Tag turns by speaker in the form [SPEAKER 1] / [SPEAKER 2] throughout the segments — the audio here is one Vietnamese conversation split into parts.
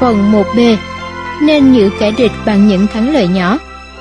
[SPEAKER 1] phần 1B, nên nhử kẻ địch bằng những thắng lợi nhỏ.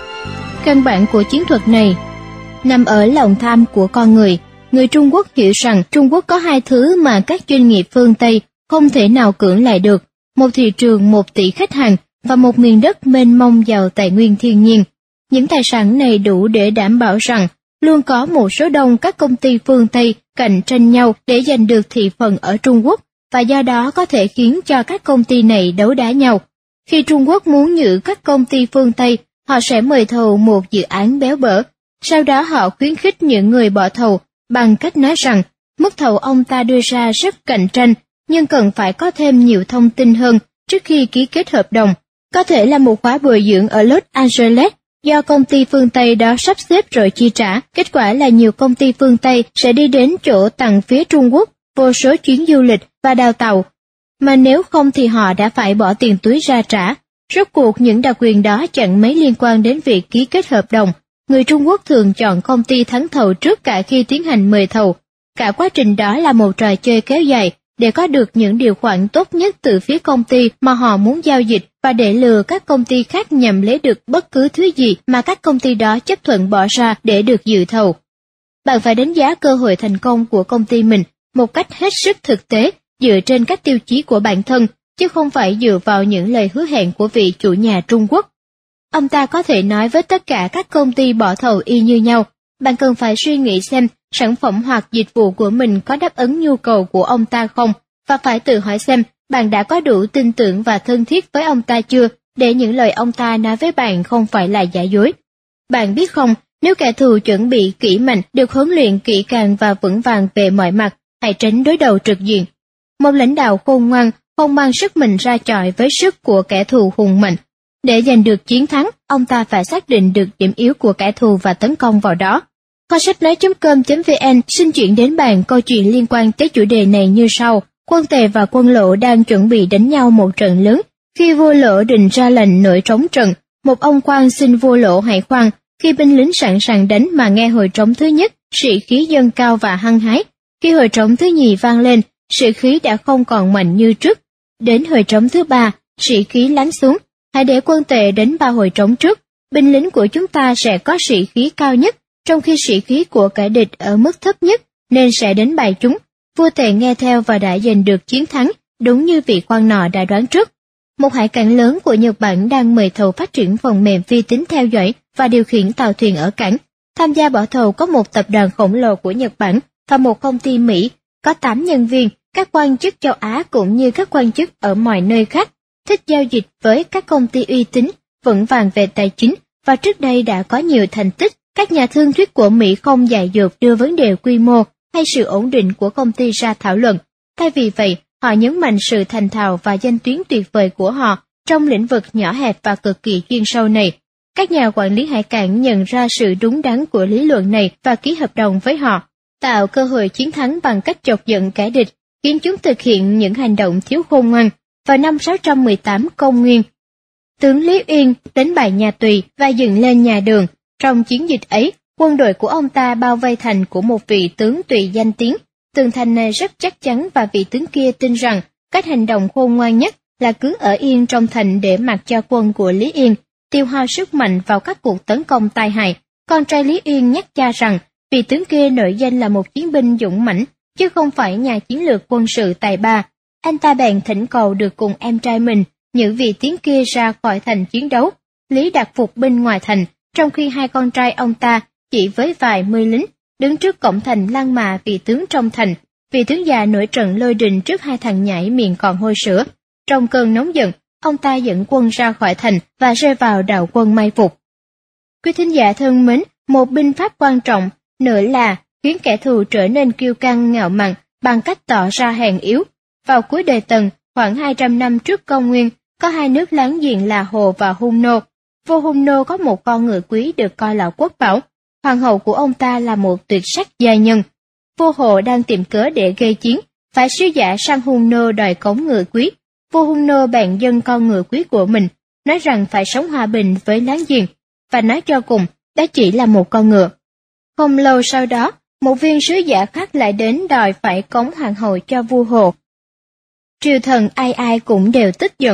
[SPEAKER 1] Căn bản của chiến thuật này nằm ở lòng tham của con người. Người Trung Quốc hiểu rằng Trung Quốc có hai thứ mà các doanh nghiệp phương Tây không thể nào cưỡng lại được: một thị trường 1 tỷ khách hàng và một miền đất mênh mông giàu tài nguyên thiên nhiên. Những tài sản này đủ để đảm bảo rằng luôn có một số đông các công ty phương Tây cạnh tranh nhau để giành được thị phần ở Trung Quốc, và do đó có thể khiến cho các công ty này đấu đá nhau. Khi Trung Quốc muốn nhử các công ty phương Tây, họ sẽ mời thầu một dự án béo bở. Sau đó họ khuyến khích những người bỏ thầu bằng cách nói rằng mức thầu ông ta đưa ra rất cạnh tranh, nhưng cần phải có thêm nhiều thông tin hơn trước khi ký kết hợp đồng. Có thể là một khóa bồi dưỡng ở Los Angeles do công ty phương Tây đó sắp xếp rồi chi trả. Kết quả là nhiều công ty phương Tây sẽ đi đến chỗ tặng phía Trung Quốc vô số chuyến du lịch và đào tàu, mà nếu không thì họ đã phải bỏ tiền túi ra trả. Rốt cuộc những đặc quyền đó chẳng mấy liên quan đến việc ký kết hợp đồng. Người Trung Quốc thường chọn công ty thắng thầu trước cả khi tiến hành mời thầu. Cả quá trình đó là một trò chơi kéo dài để có được những điều khoản tốt nhất từ phía công ty mà họ muốn giao dịch, và để lừa các công ty khác nhằm lấy được bất cứ thứ gì mà các công ty đó chấp thuận bỏ ra để được dự thầu. Bạn phải đánh giá cơ hội thành công của công ty mình một cách hết sức thực tế, dựa trên các tiêu chí của bản thân, chứ không phải dựa vào những lời hứa hẹn của vị chủ nhà Trung Quốc. Ông ta có thể nói với tất cả các công ty bỏ thầu y như nhau. Bạn cần phải suy nghĩ xem sản phẩm hoặc dịch vụ của mình có đáp ứng nhu cầu của ông ta không, và phải tự hỏi xem bạn đã có đủ tin tưởng và thân thiết với ông ta chưa, để những lời ông ta nói với bạn không phải là giả dối. Bạn biết không, nếu kẻ thù chuẩn bị kỹ mạnh, được huấn luyện kỹ càng và vững vàng về mọi mặt, hãy tránh đối đầu trực diện. Một lãnh đạo khôn ngoan không mang sức mình ra chọi với sức của kẻ thù hùng mạnh. Để giành được chiến thắng, ông ta phải xác định được điểm yếu của kẻ thù và tấn công vào đó. Kho sách nói.com.vn xin chuyển đến bạn câu chuyện liên quan tới chủ đề này như sau. Quân Tề và quân Lỗ đang chuẩn bị đánh nhau một trận lớn. Khi vua Lỗ định ra lệnh nổi trống trận, một ông quan xin vua Lỗ hãy khoan. Khi binh lính sẵn sàng đánh mà nghe hồi trống thứ nhất, sĩ khí dâng cao và hăng hái. Khi hồi trống thứ nhì vang lên, sĩ khí đã không còn mạnh như trước. Đến hồi trống thứ ba, sĩ khí lắng xuống. Hãy để quân Tề đánh 3 hồi trống trước. Binh lính của chúng ta sẽ có sĩ khí cao nhất, trong khi sĩ khí của kẻ địch ở mức thấp nhất, nên sẽ đánh bại chúng. Vua Tề nghe theo và đã giành được chiến thắng, đúng như vị quan nọ đã đoán trước. Một hải cảng lớn của Nhật Bản đang mời thầu phát triển phần mềm vi tính theo dõi và điều khiển tàu thuyền ở cảng. Tham gia bỏ thầu có một tập đoàn khổng lồ của Nhật Bản và một công ty Mỹ, có 8 nhân viên, các quan chức châu Á cũng như các quan chức ở mọi nơi khác, thích giao dịch với các công ty uy tín, vững vàng về tài chính và trước đây đã có nhiều thành tích. Các nhà thương thuyết của Mỹ không dại dột đưa vấn đề quy mô hay sự ổn định của công ty ra thảo luận. Thay vì vậy, họ nhấn mạnh sự thành thạo và danh tiếng tuyệt vời của họ trong lĩnh vực nhỏ hẹp và cực kỳ chuyên sâu này. Các nhà quản lý hải cảng nhận ra sự đúng đắn của lý luận này và ký hợp đồng với họ, tạo cơ hội chiến thắng bằng cách chọc giận kẻ địch, khiến chúng thực hiện những hành động thiếu khôn ngoan. Vào năm 618 công nguyên, tướng Lý Uyên đánh bại nhà Tùy và dựng lên nhà Đường. Trong chiến dịch ấy, quân đội của ông ta bao vây thành của một vị tướng Tùy danh tiếng. Tường thành này rất chắc chắn và vị tướng kia tin rằng cách hành động khôn ngoan nhất là cứ ở yên trong thành để mặc cho quân của Lý Uyên tiêu hao sức mạnh vào các cuộc tấn công tai hại. Con trai Lý Uyên nhắc cha rằng vị tướng kia nổi danh là một chiến binh dũng mãnh, chứ không phải nhà chiến lược quân sự tài ba. Anh ta bèn thỉnh cầu được cùng em trai mình nhử vị tướng kia ra khỏi thành chiến đấu. Lý đặt phục binh ngoài thành, trong khi hai con trai ông ta chỉ với vài mươi lính đứng trước cổng thành lăng mạ vị tướng trong thành. Vị tướng già nổi trận lôi đình trước hai thằng nhãi miệng còn hôi sữa. Trong cơn nóng giận, ông ta dẫn quân ra khỏi thành và rơi vào đạo quân mai phục. Quý thính giả thân mến, một binh pháp quan trọng nữa là khiến kẻ thù trở nên kiêu căng ngạo mạn bằng cách tỏ ra hèn yếu. Vào cuối đời Tần, khoảng 200 năm trước công nguyên, có hai nước láng giềng là Hồ và Hun Nô. Vua Hun Nô có một con ngựa quý được coi là quốc bảo. Hoàng hậu của ông ta là một tuyệt sắc giai nhân. Vua Hồ đang tìm cớ để gây chiến, phải sứ giả sang Hun Nô đòi cống ngựa quý. Vua Hun Nô bèn dâng con ngựa quý của mình, nói rằng phải sống hòa bình với láng giềng, và nói cho cùng, đó chỉ là một con ngựa. Không lâu sau đó, một viên sứ giả khác lại đến đòi phải cống hoàng hậu cho vua Hồ. Triều thần ai ai cũng đều tức giận.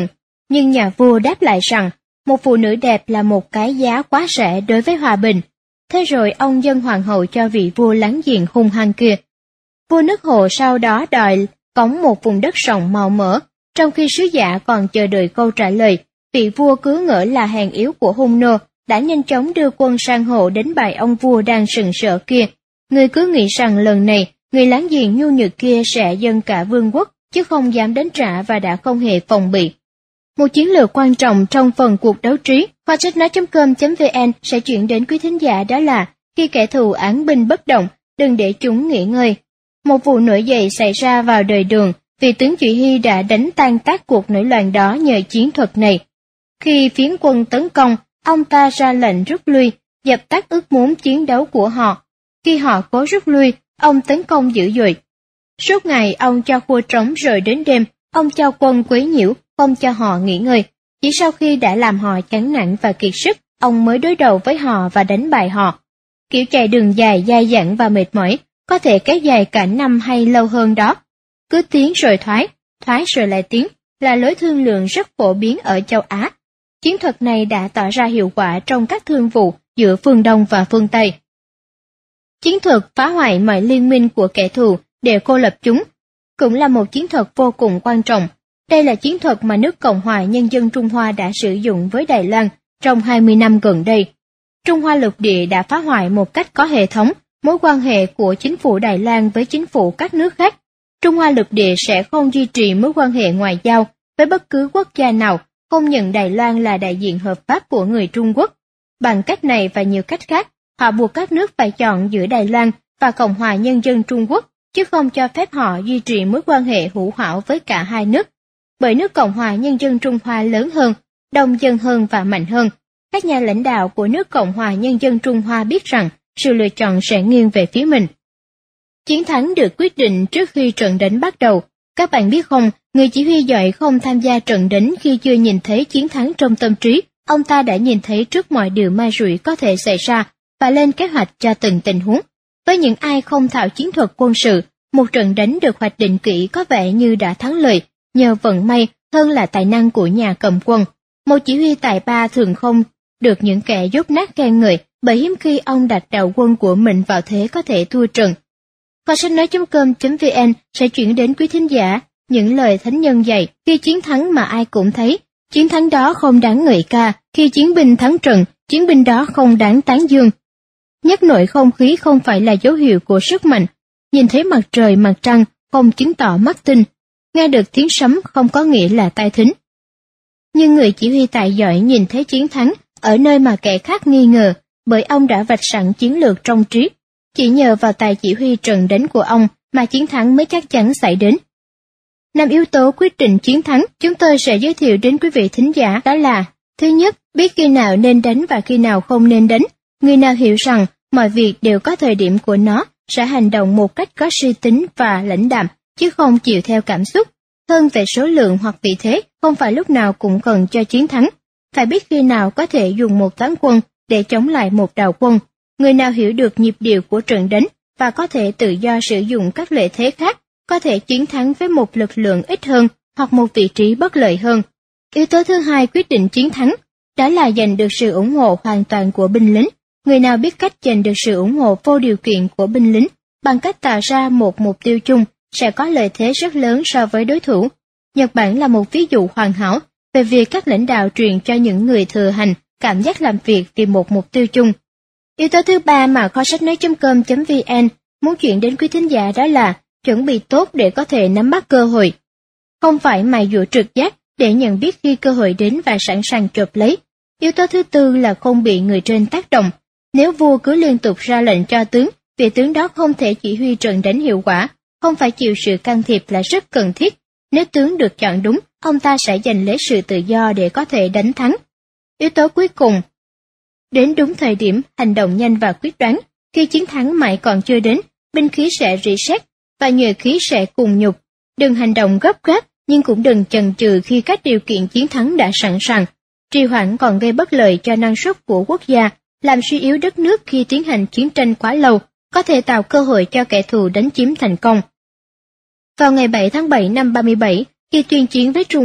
[SPEAKER 1] Nhưng nhà vua đáp lại rằng, một phụ nữ đẹp là một cái giá quá rẻ đối với hòa bình. Thế rồi ông dâng hoàng hậu cho vị vua láng giềng hung hăng kia. Vua nước Hồ sau đó đòi cống một vùng đất rộng màu mỡ, trong khi sứ giả còn chờ đợi câu trả lời. Vị vua cứ ngỡ là hèn yếu của hung nô, đã nhanh chóng đưa quân sang hộ đánh bại ông vua đang sừng sỡ kia. Người cứ nghĩ rằng lần này, người láng giềng nhu nhược kia sẽ dâng cả vương quốc, chứ không dám đánh trả và đã không hề phòng bị. Một chiến lược quan trọng trong phần cuộc đấu trí, kho sách nói.com.vn sẽ chuyển đến quý thính giả, đó là khi kẻ thù án binh bất động, đừng để chúng nghỉ ngơi. Một vụ nổi dậy xảy ra vào đời Đường, vì tướng Chỉ Hy đã đánh tan tác cuộc nổi loạn đó nhờ chiến thuật này. Khi phiến quân tấn công, ông ta ra lệnh rút lui, dập tắt ước muốn chiến đấu của họ. Khi họ cố rút lui, ông tấn công dữ dội. Suốt ngày ông cho khua trống, rồi đến đêm, ông cho quân quấy nhiễu, không cho họ nghỉ ngơi. Chỉ sau khi đã làm họ chán nản và kiệt sức, ông mới đối đầu với họ và đánh bại họ. Kiểu chạy đường dài, dai dẳng và mệt mỏi, có thể kéo dài cả năm hay lâu hơn đó. Cứ tiến rồi thoái rồi lại tiến, là lối thương lượng rất phổ biến ở châu Á. Chiến thuật này đã tỏ ra hiệu quả trong các thương vụ giữa phương Đông và phương Tây. Chiến thuật phá hoại mọi liên minh của kẻ thù để cô lập chúng cũng là một chiến thuật vô cùng quan trọng. Đây là chiến thuật mà nước Cộng hòa Nhân dân Trung Hoa đã sử dụng với Đài Loan trong 20 năm gần đây. Trung Hoa lục địa đã phá hoại một cách có hệ thống mối quan hệ của chính phủ Đài Loan với chính phủ các nước khác. Trung Hoa lục địa sẽ không duy trì mối quan hệ ngoại giao với bất cứ quốc gia nào không nhận Đài Loan là đại diện hợp pháp của người Trung Quốc. Bằng cách này và nhiều cách khác, họ buộc các nước phải chọn giữa Đài Loan và Cộng hòa Nhân dân Trung Quốc, chứ không cho phép họ duy trì mối quan hệ hữu hảo với cả hai nước. Bởi nước Cộng hòa Nhân dân Trung Hoa lớn hơn, đông dân hơn và mạnh hơn. Các nhà lãnh đạo của nước Cộng hòa Nhân dân Trung Hoa biết rằng sự lựa chọn sẽ nghiêng về phía mình. Chiến thắng được quyết định trước khi trận đánh bắt đầu. Các bạn biết không, người chỉ huy giỏi không tham gia trận đánh khi chưa nhìn thấy chiến thắng trong tâm trí. Ông ta đã nhìn thấy trước mọi điều ma rủi có thể xảy ra và lên kế hoạch cho từng tình huống. Với những ai không thạo chiến thuật quân sự, một trận đánh được hoạch định kỹ có vẻ như đã thắng lợi nhờ vận may hơn là tài năng của nhà cầm quân. Một chỉ huy tài ba thường không được những kẻ dốt nát khen ngợi, bởi hiếm khi ông đặt đầu quân của mình vào thế có thể thua trận. Kho sách nói.com.vn sẽ chuyển đến quý thính giả những lời thánh nhân dạy: khi chiến thắng mà ai cũng thấy, chiến thắng đó không đáng ngợi ca. Khi chiến binh thắng trận, chiến binh đó không đáng tán dương. Nhắc nội không khí không phải là dấu hiệu của sức mạnh. Nhìn thấy mặt trời mặt trăng không chứng tỏ mắt tinh. Nghe được tiếng sấm không có nghĩa là tai thính. Nhưng người chỉ huy tài giỏi nhìn thấy chiến thắng ở nơi mà kẻ khác nghi ngờ, bởi ông đã vạch sẵn chiến lược trong trí. Chỉ nhờ vào tài chỉ huy trận đánh của ông mà chiến thắng mới chắc chắn xảy đến. 5 yếu tố quyết định chiến thắng chúng tôi sẽ giới thiệu đến quý vị thính giả, đó là: thứ nhất, biết khi nào nên đánh và khi nào không nên đánh. Người nào hiểu rằng mọi việc đều có thời điểm của nó sẽ hành động một cách có suy tính và lãnh đạm, chứ không chịu theo cảm xúc. Hơn về số lượng hoặc vị thế, không phải lúc nào cũng cần cho chiến thắng. Phải biết khi nào có thể dùng một toán quân để chống lại một đạo quân. Người nào hiểu được nhịp điệu của trận đánh và có thể tự do sử dụng các lợi thế khác, có thể chiến thắng với một lực lượng ít hơn hoặc một vị trí bất lợi hơn. Yếu tố thứ hai quyết định chiến thắng, đó là giành được sự ủng hộ hoàn toàn của binh lính. Người nào biết cách giành được sự ủng hộ vô điều kiện của binh lính bằng cách tạo ra một mục tiêu chung sẽ có lợi thế rất lớn so với đối thủ. Nhật Bản là một ví dụ hoàn hảo về việc các lãnh đạo truyền cho những người thừa hành cảm giác làm việc vì một mục tiêu chung. Yếu tố thứ ba mà kho sách nói.com.vn muốn chuyển đến quý thính giả, đó là chuẩn bị tốt để có thể nắm bắt cơ hội. Không phải mài dũa trực giác để nhận biết khi cơ hội đến và sẵn sàng chộp lấy. Yếu tố thứ tư là không bị người trên tác động. Nếu vua cứ liên tục ra lệnh cho tướng, vị tướng đó không thể chỉ huy trận đánh hiệu quả. Không phải chịu sự can thiệp là rất cần thiết. Nếu tướng được chọn đúng, ông ta sẽ giành lấy sự tự do để có thể đánh thắng. Yếu tố cuối cùng, đến đúng thời điểm, hành động nhanh và quyết đoán. Khi chiến thắng mãi còn chưa đến, binh khí sẽ rỉ sét và nhuệ khí sẽ cùng nhục. Đừng hành động gấp gáp, nhưng cũng đừng chần chừ khi các điều kiện chiến thắng đã sẵn sàng. Trì hoãn còn gây bất lợi cho năng suất của quốc gia, làm suy yếu đất nước khi tiến hành chiến tranh quá lâu, có thể tạo cơ hội cho kẻ thù đánh chiếm thành công. Vào ngày 7 tháng 7 năm 37, khi tuyên chiến với Trung Quốc,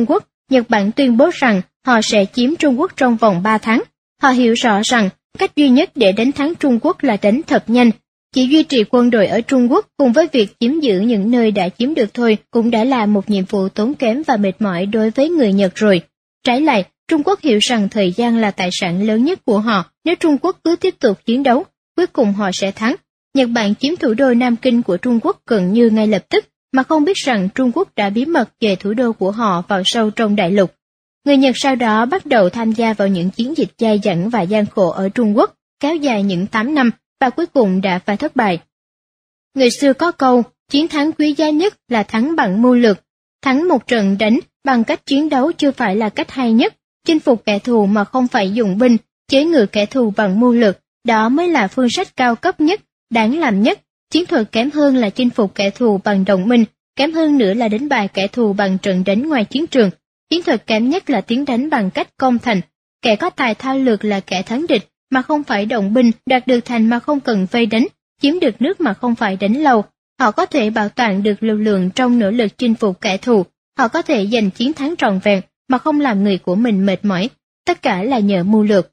[SPEAKER 1] Nhật Bản tuyên bố rằng họ sẽ chiếm Trung Quốc trong vòng 3 tháng. Họ hiểu rõ rằng cách duy nhất để đánh thắng Trung Quốc là đánh thật nhanh. Chỉ duy trì quân đội ở Trung Quốc cùng với việc chiếm giữ những nơi đã chiếm được thôi cũng đã là một nhiệm vụ tốn kém và mệt mỏi đối với người Nhật rồi. Trái lại, Trung Quốc hiểu rằng thời gian là tài sản lớn nhất của họ. Nếu Trung Quốc cứ tiếp tục chiến đấu, cuối cùng họ sẽ thắng. Nhật Bản chiếm thủ đô Nam Kinh của Trung Quốc gần như ngay lập tức, mà không biết rằng Trung Quốc đã bí mật về thủ đô của họ vào sâu trong đại lục. Người Nhật sau đó bắt đầu tham gia vào những chiến dịch dai dẳng và gian khổ ở Trung Quốc, kéo dài những 8 năm, và cuối cùng đã phải thất bại. Người xưa có câu, chiến thắng quý giá nhất là thắng bằng mưu lược. Thắng một trận đánh bằng cách chiến đấu chưa phải là cách hay nhất. Chinh phục kẻ thù mà không phải dùng binh, chế ngự kẻ thù bằng mưu lược, đó mới là phương sách cao cấp nhất, đáng làm nhất. Chiến thuật kém hơn là chinh phục kẻ thù bằng đồng minh, kém hơn nữa là đánh bại kẻ thù bằng trận đánh ngoài chiến trường. Chiến thuật kém nhất là tiến đánh bằng cách công thành. Kẻ có tài thao lược là kẻ thắng địch mà không phải động binh, đoạt được thành mà không cần vây đánh, chiếm được nước mà không phải đánh lâu. Họ có thể bảo toàn được lực lượng trong nỗ lực chinh phục kẻ thù. Họ có thể giành chiến thắng trọn vẹn mà không làm người của mình mệt mỏi. Tất cả là nhờ mưu lược.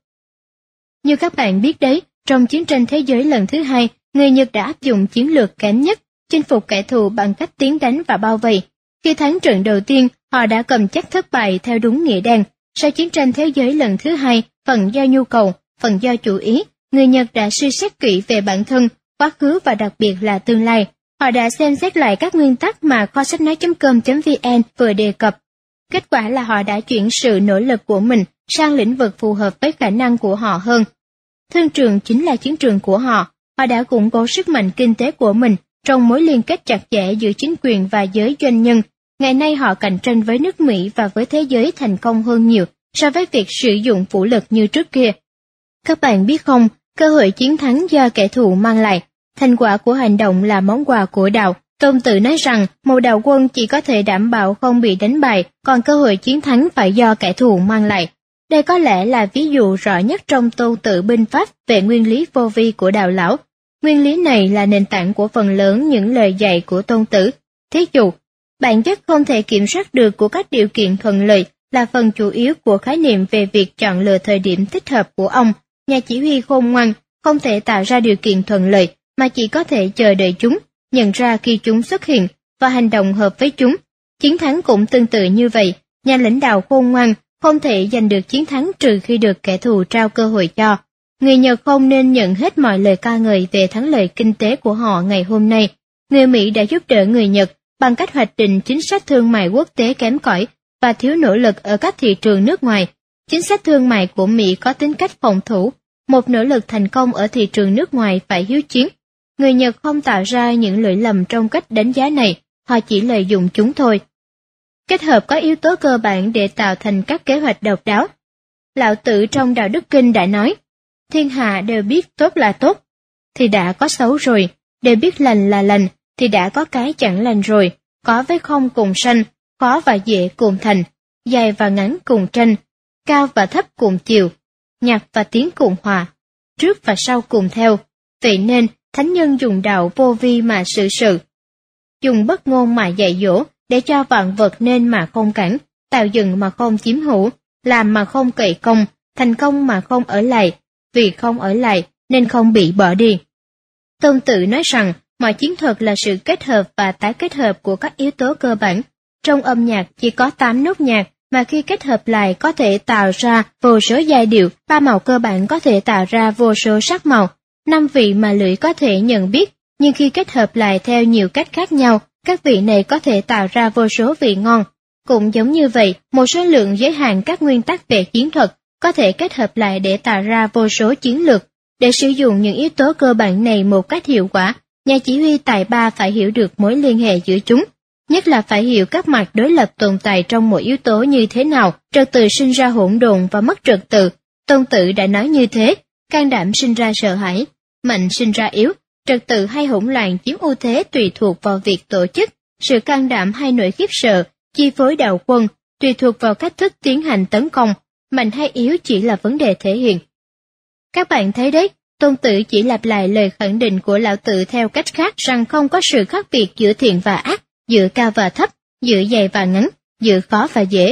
[SPEAKER 1] Như các bạn biết đấy, trong chiến tranh thế giới lần thứ hai, người Nhật đã áp dụng chiến lược kém nhất, chinh phục kẻ thù bằng cách tiến đánh và bao vây. Khi thắng trận đầu tiên, họ đã cầm chắc thất bại theo đúng nghĩa đen. Sau chiến tranh thế giới lần thứ hai, phần do nhu cầu, phần do chủ ý, người Nhật đã suy xét kỹ về bản thân, quá khứ và đặc biệt là tương lai. Họ đã xem xét lại các nguyên tắc mà kho sách nói.com.vn vừa đề cập. Kết quả là họ đã chuyển sự nỗ lực của mình sang lĩnh vực phù hợp với khả năng của họ hơn. Thương trường chính là chiến trường của họ. Họ đã củng cố sức mạnh kinh tế của mình trong mối liên kết chặt chẽ giữa chính quyền và giới doanh nhân. Ngày nay họ cạnh tranh với nước Mỹ và với thế giới thành công hơn nhiều so với việc sử dụng vũ lực như trước kia. Các bạn biết không, cơ hội chiến thắng do kẻ thù mang lại. Thành quả của hành động là món quà của đạo. Tôn Tử nói rằng một đạo quân chỉ có thể đảm bảo không bị đánh bại, còn cơ hội chiến thắng phải do kẻ thù mang lại. Đây có lẽ là ví dụ rõ nhất trong Tôn Tử binh pháp về nguyên lý vô vi của đạo lão. Nguyên lý này là nền tảng của phần lớn những lời dạy của Tôn Tử. Thí dụ, bản chất không thể kiểm soát được của các điều kiện thuận lợi là phần chủ yếu của khái niệm về việc chọn lựa thời điểm thích hợp của ông. Nhà chỉ huy khôn ngoan không thể tạo ra điều kiện thuận lợi mà chỉ có thể chờ đợi chúng, nhận ra khi chúng xuất hiện và hành động hợp với chúng. Chiến thắng cũng tương tự như vậy, nhà lãnh đạo khôn ngoan không thể giành được chiến thắng trừ khi được kẻ thù trao cơ hội cho. Người Nhật không nên nhận hết mọi lời ca ngợi về thắng lợi kinh tế của họ ngày hôm nay. Người Mỹ đã giúp đỡ người Nhật bằng cách hoạch định chính sách thương mại quốc tế kém cỏi và thiếu nỗ lực ở các thị trường nước ngoài. Chính sách thương mại của Mỹ có tính cách phòng thủ. Một nỗ lực thành công ở thị trường nước ngoài phải hiếu chiến. Người Nhật không tạo ra những lỗi lầm trong cách đánh giá này, họ chỉ lợi dụng chúng thôi. Kết hợp có yếu tố cơ bản để tạo thành các kế hoạch độc đáo. Lão Tử trong Đạo Đức Kinh đã nói, thiên hạ đều biết tốt là tốt, thì đã có xấu rồi, đều biết lành là lành, thì đã có cái chẳng lành rồi, có với không cùng sanh, khó và dễ cùng thành, dài và ngắn cùng tranh, cao và thấp cùng chiều, nhạc và tiếng cùng hòa, trước và sau cùng theo. Vậy nên, thánh nhân dùng đạo vô vi mà xử sự, dùng bất ngôn mà dạy dỗ, để cho vạn vật nên mà không cản, tạo dựng mà không chiếm hữu, làm mà không cậy công, thành công mà không ở lại, vì không ở lại nên không bị bỏ đi. Tôn Tử nói rằng, mọi chiến thuật là sự kết hợp và tái kết hợp của các yếu tố cơ bản. Trong âm nhạc chỉ có 8 nốt nhạc, mà khi kết hợp lại có thể tạo ra vô số giai điệu, 3 màu cơ bản có thể tạo ra vô số sắc màu, 5 vị mà lưỡi có thể nhận biết, nhưng khi kết hợp lại theo nhiều cách khác nhau, các vị này có thể tạo ra vô số vị ngon. Cũng giống như vậy, một số lượng giới hạn các nguyên tắc về chiến thuật có thể kết hợp lại để tạo ra vô số chiến lược. Để sử dụng những yếu tố cơ bản này một cách hiệu quả, nhà chỉ huy tài ba phải hiểu được mối liên hệ giữa chúng, nhất là phải hiểu các mặt đối lập tồn tại trong mỗi yếu tố như thế nào. Trật tự sinh ra hỗn độn và mất trật tự. Tôn Tử đã nói như thế, can đảm sinh ra sợ hãi, mạnh sinh ra yếu, trật tự hay hỗn loạn chiếm ưu thế tùy thuộc vào việc tổ chức, sự can đảm hay nỗi khiếp sợ chi phối đạo quân tùy thuộc vào cách thức tiến hành tấn công, mạnh hay yếu chỉ là vấn đề thể hiện. Các bạn thấy đấy, Tôn Tử chỉ lặp lại lời khẳng định của Lão Tử theo cách khác rằng không có sự khác biệt giữa thiện và ác, giữa cao và thấp, giữa dài và ngắn, giữa khó và dễ.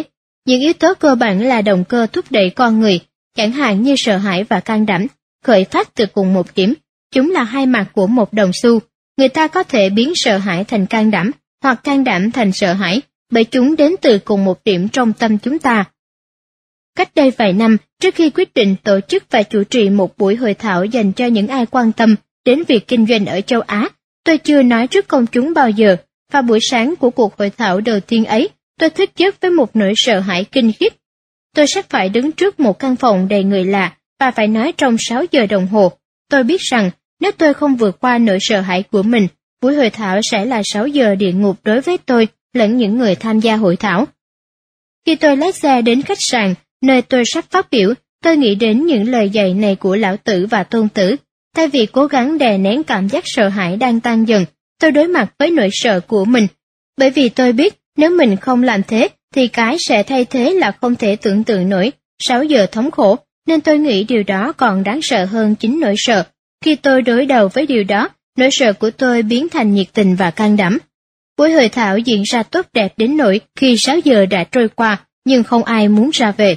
[SPEAKER 1] Những yếu tố cơ bản là động cơ thúc đẩy con người, chẳng hạn như sợ hãi và can đảm, khởi phát từ cùng một điểm. Chúng là hai mặt của một đồng xu. Người ta có thể biến sợ hãi thành can đảm, hoặc can đảm thành sợ hãi, bởi chúng đến từ cùng một điểm trong tâm chúng ta. Cách đây vài năm, trước khi quyết định tổ chức và chủ trì một buổi hội thảo dành cho những ai quan tâm đến việc kinh doanh ở châu Á, tôi chưa nói trước công chúng bao giờ. Vào buổi sáng của cuộc hội thảo đầu tiên ấy, tôi thức giấc với một nỗi sợ hãi kinh khiếp. Tôi sắp phải đứng trước một căn phòng đầy người lạ và phải nói trong 6 giờ đồng hồ. Tôi biết rằng nếu tôi không vượt qua nỗi sợ hãi của mình, buổi hội thảo sẽ là 6 giờ địa ngục đối với tôi lẫn những người tham gia hội thảo. Khi tôi lái xe đến khách sạn, nơi tôi sắp phát biểu, tôi nghĩ đến những lời dạy này của Lão Tử và Tôn Tử. Thay vì cố gắng đè nén cảm giác sợ hãi đang tăng dần, tôi đối mặt với nỗi sợ của mình. Bởi vì tôi biết nếu mình không làm thế, thì cái sẽ thay thế là không thể tưởng tượng nổi 6 giờ thống khổ, nên tôi nghĩ điều đó còn đáng sợ hơn chính nỗi sợ. Khi tôi đối đầu với điều đó, nỗi sợ của tôi biến thành nhiệt tình và can đảm. Buổi hội thảo diễn ra tốt đẹp đến nỗi khi 6 giờ đã trôi qua, nhưng không ai muốn ra về.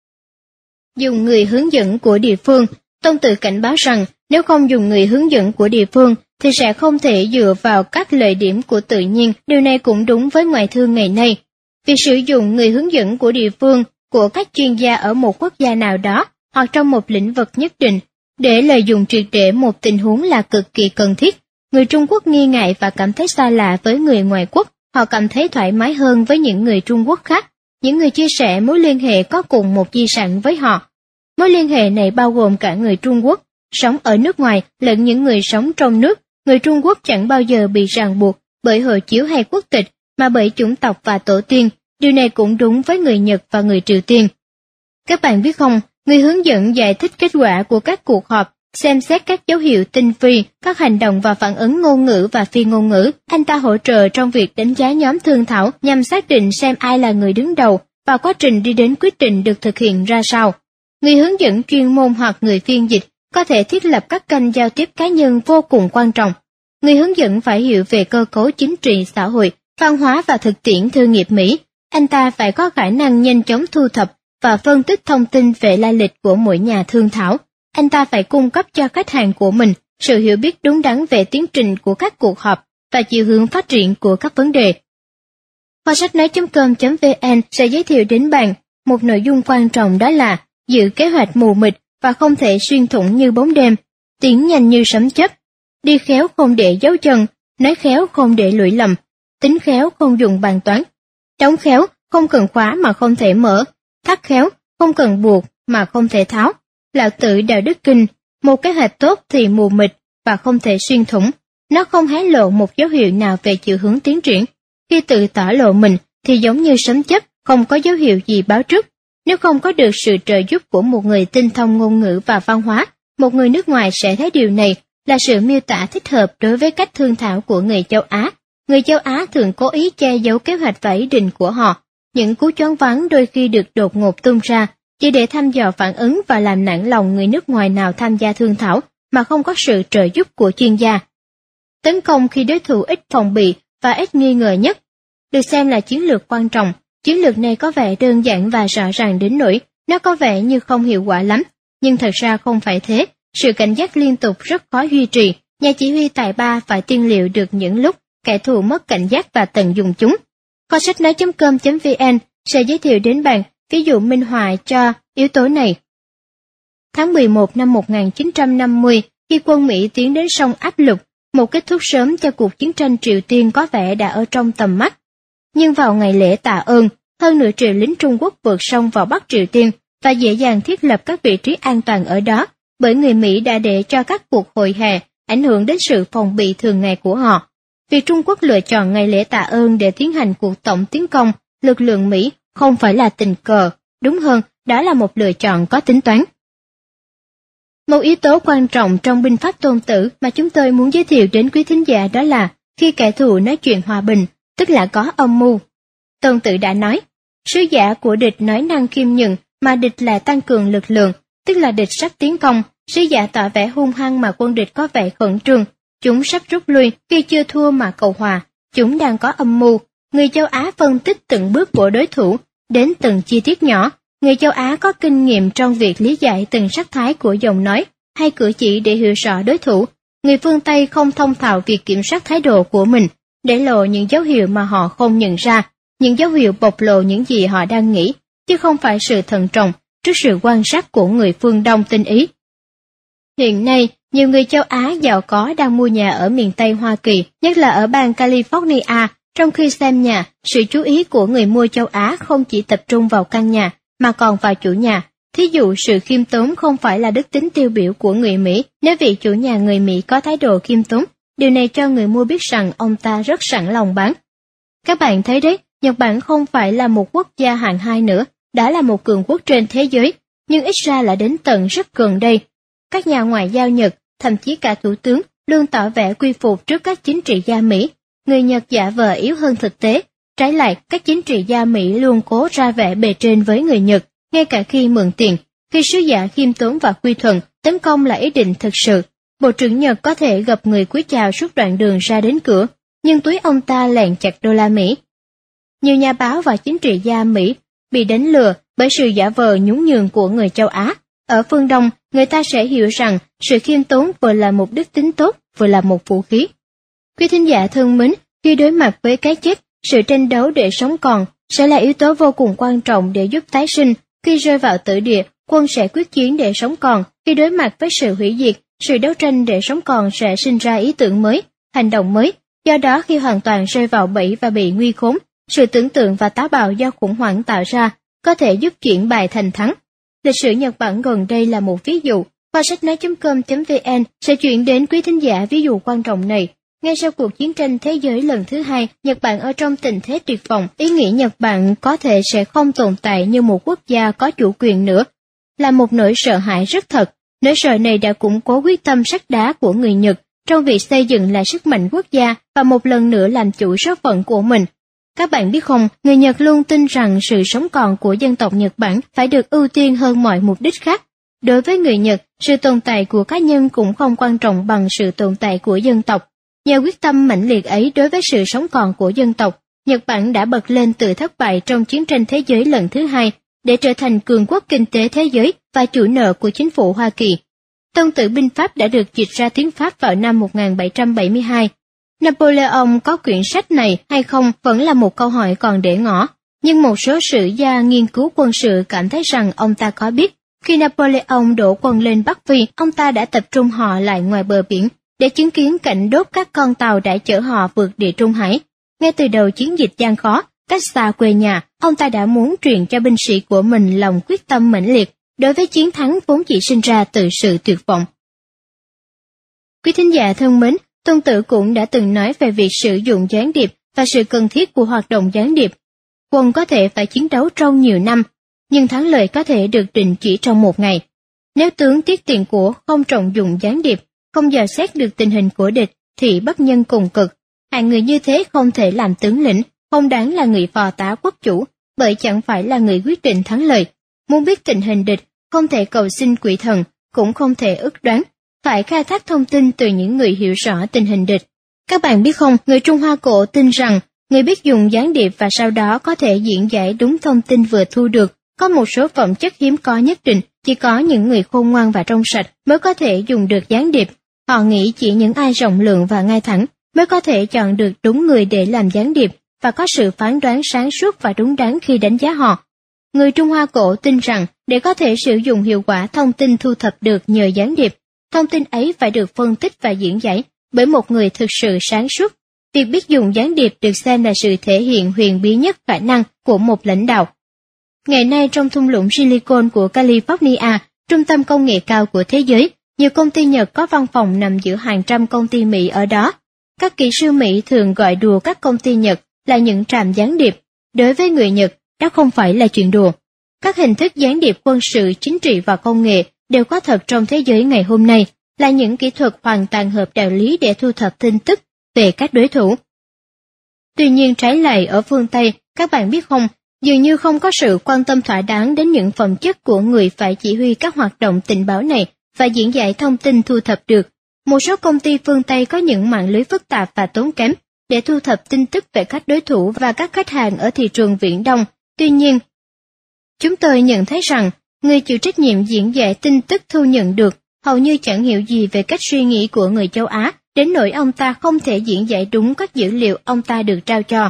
[SPEAKER 1] Dùng người hướng dẫn của địa phương. Tôn Tử cảnh báo rằng nếu không dùng người hướng dẫn của địa phương thì sẽ không thể dựa vào các lợi điểm của tự nhiên. Điều này cũng đúng với ngoại thương ngày nay. Việc sử dụng người hướng dẫn của địa phương, của các chuyên gia ở một quốc gia nào đó hoặc trong một lĩnh vực nhất định để lợi dụng triệt để một tình huống là cực kỳ cần thiết. Người Trung Quốc nghi ngại và cảm thấy xa lạ với người ngoại quốc, họ cảm thấy thoải mái hơn với những người Trung Quốc khác, những người chia sẻ mối liên hệ có cùng một di sản với họ. Mối liên hệ này bao gồm cả người Trung Quốc sống ở nước ngoài lẫn những người sống trong nước. Người Trung Quốc chẳng bao giờ bị ràng buộc bởi hộ chiếu hay quốc tịch, mà bởi chủng tộc và tổ tiên. Điều này cũng đúng với người Nhật và người Triều Tiên. Các bạn biết không, người hướng dẫn giải thích kết quả của các cuộc họp, xem xét các dấu hiệu tinh vi, các hành động và phản ứng ngôn ngữ và phi ngôn ngữ. Anh ta hỗ trợ trong việc đánh giá nhóm thương thảo nhằm xác định xem ai là người đứng đầu và quá trình đi đến quyết định được thực hiện ra sao. Người hướng dẫn chuyên môn hoặc người phiên dịch có thể thiết lập các kênh giao tiếp cá nhân vô cùng quan trọng. Người hướng dẫn phải hiểu về cơ cấu chính trị, xã hội, văn hóa và thực tiễn thương nghiệp Mỹ. Anh ta phải có khả năng nhanh chóng thu thập và phân tích thông tin về lai lịch của mỗi nhà thương thảo. Anh ta phải cung cấp cho khách hàng của mình sự hiểu biết đúng đắn về tiến trình của các cuộc họp và chiều hướng phát triển của các vấn đề. Kho sách nói.com.vn sẽ giới thiệu đến bạn một nội dung quan trọng, đó là dự kế hoạch mù mịt và không thể xuyên thủng như bóng đêm, tiến nhanh như sấm chớp, đi khéo không để dấu chân, nói khéo không để lỗi lầm, tính khéo không dùng bàn toán, đóng khéo không cần khóa mà không thể mở, thắt khéo không cần buộc mà không thể tháo. Lão Tử Đạo Đức Kinh. Một kế hoạch tốt thì mù mịt và không thể xuyên thủng. Nó không hé lộ một dấu hiệu nào về chiều hướng tiến triển. Khi tự tỏ lộ mình thì giống như sấm chớp, không có dấu hiệu gì báo trước. Nếu không có được sự trợ giúp của một người tinh thông ngôn ngữ và văn hóa, một người nước ngoài sẽ thấy điều này là sự miêu tả thích hợp đối với cách thương thảo của người châu Á. Người châu Á thường cố ý che giấu kế hoạch và ý định của họ. Những cú choáng váng đôi khi được đột ngột tung ra chỉ để thăm dò phản ứng và làm nản lòng người nước ngoài nào tham gia thương thảo mà không có sự trợ giúp của chuyên gia. Tấn công khi đối thủ ít phòng bị và ít nghi ngờ nhất được xem là chiến lược quan trọng. Chiến lược này có vẻ đơn giản và rõ ràng đến nỗi nó có vẻ như không hiệu quả lắm, nhưng thật ra không phải thế. Sự cảnh giác liên tục rất khó duy trì. Nhà chỉ huy tài ba phải tiên liệu được những lúc kẻ thù mất cảnh giác và tận dụng chúng. Kho sách nói.com.vn sẽ giới thiệu đến bạn ví dụ minh họa cho yếu tố này. Tháng 11 năm 1950, khi quân Mỹ tiến đến sông Áp Lục, một kết thúc sớm cho cuộc chiến tranh Triều Tiên có vẻ đã ở trong tầm mắt. Nhưng vào ngày lễ Tạ Ơn, hơn nửa triệu lính Trung Quốc vượt sông vào Bắc Triều Tiên và dễ dàng thiết lập các vị trí an toàn ở đó, bởi người Mỹ đã để cho các cuộc hội hè ảnh hưởng đến sự phòng bị thường ngày của họ. Việc Trung Quốc lựa chọn ngày lễ Tạ Ơn để tiến hành cuộc tổng tiến công lực lượng Mỹ không phải là tình cờ, đúng hơn, đó là một lựa chọn có tính toán. Một yếu tố quan trọng trong binh pháp Tôn Tử mà chúng tôi muốn giới thiệu đến quý thính giả đó là khi kẻ thù nói chuyện hòa bình, tức là có âm mưu. Tôn Tử đã nói, sứ giả của địch nói năng khiêm nhường mà địch là tăng cường lực lượng, tức là địch sắp tiến công, sứ giả tỏ vẻ hung hăng mà quân địch có vẻ khẩn trương, chúng sắp rút lui, khi chưa thua mà cầu hòa, chúng đang có âm mưu. Người châu Á phân tích từng bước của đối thủ, đến từng chi tiết nhỏ. Người châu Á có kinh nghiệm trong việc lý giải từng sắc thái của giọng nói hay cử chỉ để hiểu rõ đối thủ. Người phương Tây không thông thạo việc kiểm soát thái độ của mình, để lộ những dấu hiệu mà họ không nhận ra, những dấu hiệu bộc lộ những gì họ đang nghĩ, chứ không phải sự thận trọng trước sự quan sát của người phương Đông tinh ý. Hiện nay, nhiều người châu Á giàu có đang mua nhà ở miền Tây Hoa Kỳ, nhất là ở bang California. Trong khi xem nhà, sự chú ý của người mua châu Á không chỉ tập trung vào căn nhà, mà còn vào chủ nhà. Thí dụ, sự khiêm tốn không phải là đức tính tiêu biểu của người Mỹ. Nếu vị chủ nhà người Mỹ có thái độ khiêm tốn, điều này cho người mua biết rằng ông ta rất sẵn lòng bán. Các bạn thấy đấy, Nhật Bản không phải là một quốc gia hạng hai nữa, đã là một cường quốc trên thế giới, nhưng ít ra là đến tận rất gần đây. Các nhà ngoại giao Nhật, thậm chí cả thủ tướng, luôn tỏ vẻ quy phục trước các chính trị gia Mỹ. Người Nhật giả vờ yếu hơn thực tế. Trái lại, các chính trị gia Mỹ luôn cố ra vẻ bề trên với người Nhật, ngay cả khi mượn tiền. Khi sứ giả khiêm tốn và quy thuận, tấn công là ý định thực sự. Bộ trưởng Nhật có thể gặp người cúi chào suốt đoạn đường ra đến cửa, nhưng túi ông ta lẹn chặt đô la Mỹ. Nhiều nhà báo và chính trị gia Mỹ bị đánh lừa bởi sự giả vờ nhún nhường của người châu Á. Ở phương Đông, người ta sẽ hiểu rằng sự khiêm tốn vừa là một đức tính tốt, vừa là một vũ khí. Quý thính giả thân mến, khi đối mặt với cái chết, sự tranh đấu để sống còn sẽ là yếu tố vô cùng quan trọng để giúp tái sinh. Khi rơi vào tử địa, quân sẽ quyết chiến để sống còn. Khi đối mặt với sự hủy diệt, sự đấu tranh để sống còn sẽ sinh ra ý tưởng mới, hành động mới. Do đó, khi hoàn toàn rơi vào bẫy và bị nguy khốn, sự tưởng tượng và táo bạo do khủng hoảng tạo ra có thể giúp chuyển bài thành thắng. Lịch sử Nhật Bản gần đây là một ví dụ. Kho sách nói.com.vn sẽ chuyển đến quý thính giả ví dụ quan trọng này. Ngay sau cuộc chiến tranh thế giới lần thứ hai, Nhật Bản ở trong tình thế tuyệt vọng. Ý nghĩ Nhật Bản có thể sẽ không tồn tại như một quốc gia có chủ quyền nữa, là một nỗi sợ hãi rất thật. Nỗi sợ này đã củng cố quyết tâm sắt đá của người Nhật trong việc xây dựng lại sức mạnh quốc gia và một lần nữa làm chủ số phận của mình. Các bạn biết không, người Nhật luôn tin rằng sự sống còn của dân tộc Nhật Bản phải được ưu tiên hơn mọi mục đích khác. Đối với người Nhật, sự tồn tại của cá nhân cũng không quan trọng bằng sự tồn tại của dân tộc. Nhờ quyết tâm mãnh liệt ấy đối với sự sống còn của dân tộc, Nhật Bản đã bật lên từ thất bại trong chiến tranh thế giới lần thứ hai để trở thành cường quốc kinh tế thế giới và chủ nợ của chính phủ Hoa Kỳ. Tôn tử binh pháp đã được dịch ra tiếng Pháp vào năm 1772. Napoleon có quyển sách này hay không vẫn là một câu hỏi còn để ngỏ, nhưng một số sử gia nghiên cứu quân sự cảm thấy rằng ông ta có biết. Khi Napoleon đổ quân lên Bắc Phi, ông ta đã tập trung họ lại ngoài bờ biển để chứng kiến cảnh đốt các con tàu đã chở họ vượt Địa Trung Hải. Ngay từ đầu chiến dịch gian khó, cách xa quê nhà, ông ta đã muốn truyền cho binh sĩ của mình lòng quyết tâm mãnh liệt đối với chiến thắng vốn chỉ sinh ra từ sự tuyệt vọng. Quý thính giả thân mến, Tôn Tử cũng đã từng nói về việc sử dụng gián điệp và sự cần thiết của hoạt động gián điệp. Quân có thể phải chiến đấu trong nhiều năm, nhưng thắng lợi có thể được định chỉ trong một ngày. Nếu tướng tiết tiền của không trọng dụng gián điệp, không dò xét được tình hình của địch, thì bất nhân cùng cực. Hạng người như thế không thể làm tướng lĩnh, không đáng là người phò tá quốc chủ, bởi chẳng phải là người quyết định thắng lợi. Muốn biết tình hình địch, không thể cầu xin quỷ thần, cũng không thể ước đoán, phải khai thác thông tin từ những người hiểu rõ tình hình địch. Các bạn biết không, người Trung Hoa cổ tin rằng người biết dùng gián điệp và sau đó có thể diễn giải đúng thông tin vừa thu được, có một số phẩm chất hiếm có nhất định, chỉ có những người khôn ngoan và trong sạch mới có thể dùng được gián điệp. Họ nghĩ chỉ những ai rộng lượng và ngay thẳng mới có thể chọn được đúng người để làm gián điệp và có sự phán đoán sáng suốt và đúng đắn khi đánh giá họ. Người Trung Hoa cổ tin rằng để có thể sử dụng hiệu quả thông tin thu thập được nhờ gián điệp, thông tin ấy phải được phân tích và diễn giải bởi một người thực sự sáng suốt. Việc biết dùng gián điệp được xem là sự thể hiện huyền bí nhất khả năng của một lãnh đạo. Ngày nay trong thung lũng Silicon của California, trung tâm công nghệ cao của thế giới, nhiều công ty Nhật có văn phòng nằm giữa hàng trăm công ty Mỹ ở đó. Các kỹ sư Mỹ thường gọi đùa các công ty Nhật là những trạm gián điệp. Đối với người Nhật, đó không phải là chuyện đùa. Các hình thức gián điệp quân sự, chính trị và công nghệ đều có thật trong thế giới ngày hôm nay, là những kỹ thuật hoàn toàn hợp đạo lý để thu thập tin tức về các đối thủ. Tuy nhiên trái lại ở phương Tây, các bạn biết không, dường như không có sự quan tâm thỏa đáng đến những phẩm chất của người phải chỉ huy các hoạt động tình báo này và diễn giải thông tin thu thập được. Một số công ty phương Tây có những mạng lưới phức tạp và tốn kém để thu thập tin tức về các đối thủ và các khách hàng ở thị trường Viễn Đông. Tuy nhiên, Chúng tôi nhận thấy rằng, người chịu trách nhiệm diễn giải tin tức thu nhận được hầu như chẳng hiểu gì về cách suy nghĩ của người châu Á, đến nỗi ông ta không thể diễn giải đúng các dữ liệu ông ta được trao cho.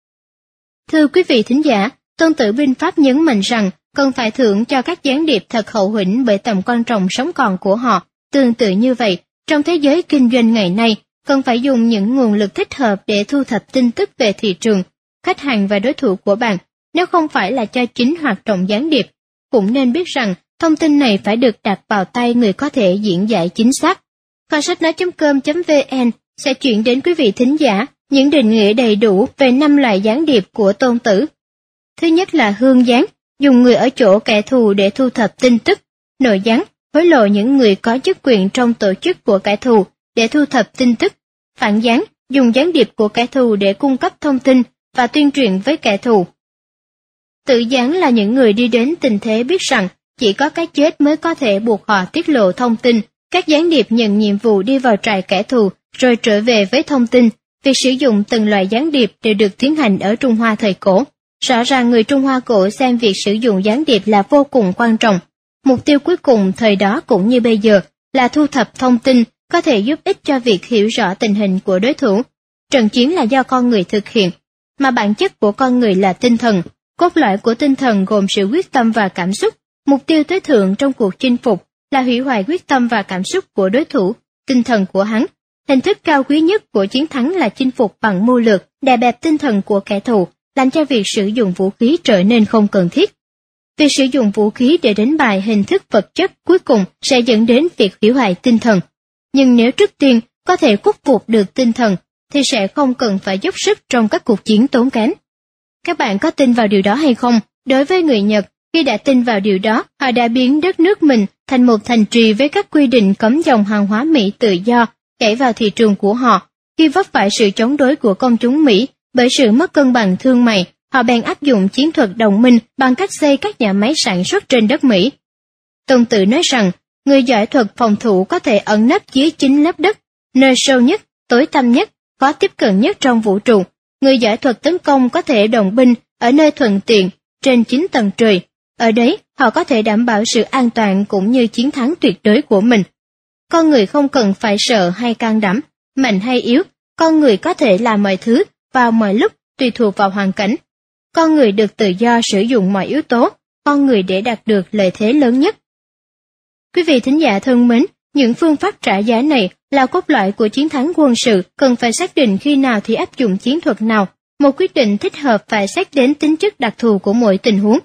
[SPEAKER 1] Thưa quý vị thính giả, Tôn Tử Binh Pháp nhấn mạnh rằng cần phải thưởng cho các gián điệp thật hậu hĩnh bởi tầm quan trọng sống còn của họ. Tương tự như vậy, trong thế giới kinh doanh ngày nay, cần phải dùng những nguồn lực thích hợp để thu thập tin tức về thị trường, khách hàng và đối thủ của bạn, nếu không phải là cho chính hoạt động gián điệp. Cũng nên biết rằng thông tin này phải được đặt vào tay người có thể diễn giải chính xác. Kho sách nói.com.vn sẽ chuyển đến quý vị thính giả những định nghĩa đầy đủ về 5 loại gián điệp của Tôn Tử. Thứ nhất là hương gián, dùng người ở chỗ kẻ thù để thu thập tin tức. Nội gián, hối lộ những người có chức quyền trong tổ chức của kẻ thù để thu thập tin tức. Phản gián, dùng gián điệp của kẻ thù để cung cấp thông tin và tuyên truyền với kẻ thù. Tự gián là những người đi đến tình thế biết rằng chỉ có cái chết mới có thể buộc họ tiết lộ thông tin. Các gián điệp nhận nhiệm vụ đi vào trại kẻ thù rồi trở về với thông tin. Việc sử dụng từng loại gián điệp đều được tiến hành ở Trung Hoa thời cổ. Rõ ràng người Trung Hoa cổ xem việc sử dụng gián điệp là vô cùng quan trọng. Mục tiêu cuối cùng thời đó cũng như bây giờ là thu thập thông tin có thể giúp ích cho việc hiểu rõ tình hình của đối thủ. Trận chiến là do con người thực hiện, mà bản chất của con người là tinh thần. Cốt lõi của tinh thần gồm sự quyết tâm và cảm xúc. Mục tiêu tối thượng trong cuộc chinh phục là hủy hoại quyết tâm và cảm xúc của đối thủ, tinh thần của hắn. Hình thức cao quý nhất của chiến thắng là chinh phục bằng mưu lược, đè bẹp tinh thần của kẻ thù, làm cho việc sử dụng vũ khí trở nên không cần thiết. Việc sử dụng vũ khí để đánh bại hình thức vật chất cuối cùng sẽ dẫn đến việc hủy hoại tinh thần. Nhưng nếu trước tiên có thể khuất phục được tinh thần, thì sẽ không cần phải dốc sức trong các cuộc chiến tốn kém. Các bạn có tin vào điều đó hay không? Đối với người Nhật, khi đã tin vào điều đó, họ đã biến đất nước mình thành một thành trì với các quy định cấm dòng hàng hóa Mỹ tự do chảy vào thị trường của họ. Khi vấp phải sự chống đối của công chúng Mỹ bởi sự mất cân bằng thương mại, họ bèn áp dụng chiến thuật đồng minh bằng cách xây các nhà máy sản xuất trên đất Mỹ. Tôn Tử nói rằng, người giỏi thuật phòng thủ có thể ẩn nấp dưới chính lớp đất, nơi sâu nhất, tối tăm nhất, khó tiếp cận nhất trong vũ trụ. Người giỏi thuật tấn công có thể đồng binh ở nơi thuận tiện, trên 9 tầng trời. Ở đấy, họ có thể đảm bảo sự an toàn cũng như chiến thắng tuyệt đối của mình. Con người không cần phải sợ hay can đảm, mạnh hay yếu, con người có thể làm mọi thứ, vào mọi lúc, tùy thuộc vào hoàn cảnh. Con người được tự do sử dụng mọi yếu tố, con người để đạt được lợi thế lớn nhất. Quý vị thính giả thân mến, những phương pháp trả giá này là cốt lõi của chiến thắng quân sự, cần phải xác định khi nào thì áp dụng chiến thuật nào. Một quyết định thích hợp phải xét đến tính chất đặc thù của mỗi tình huống.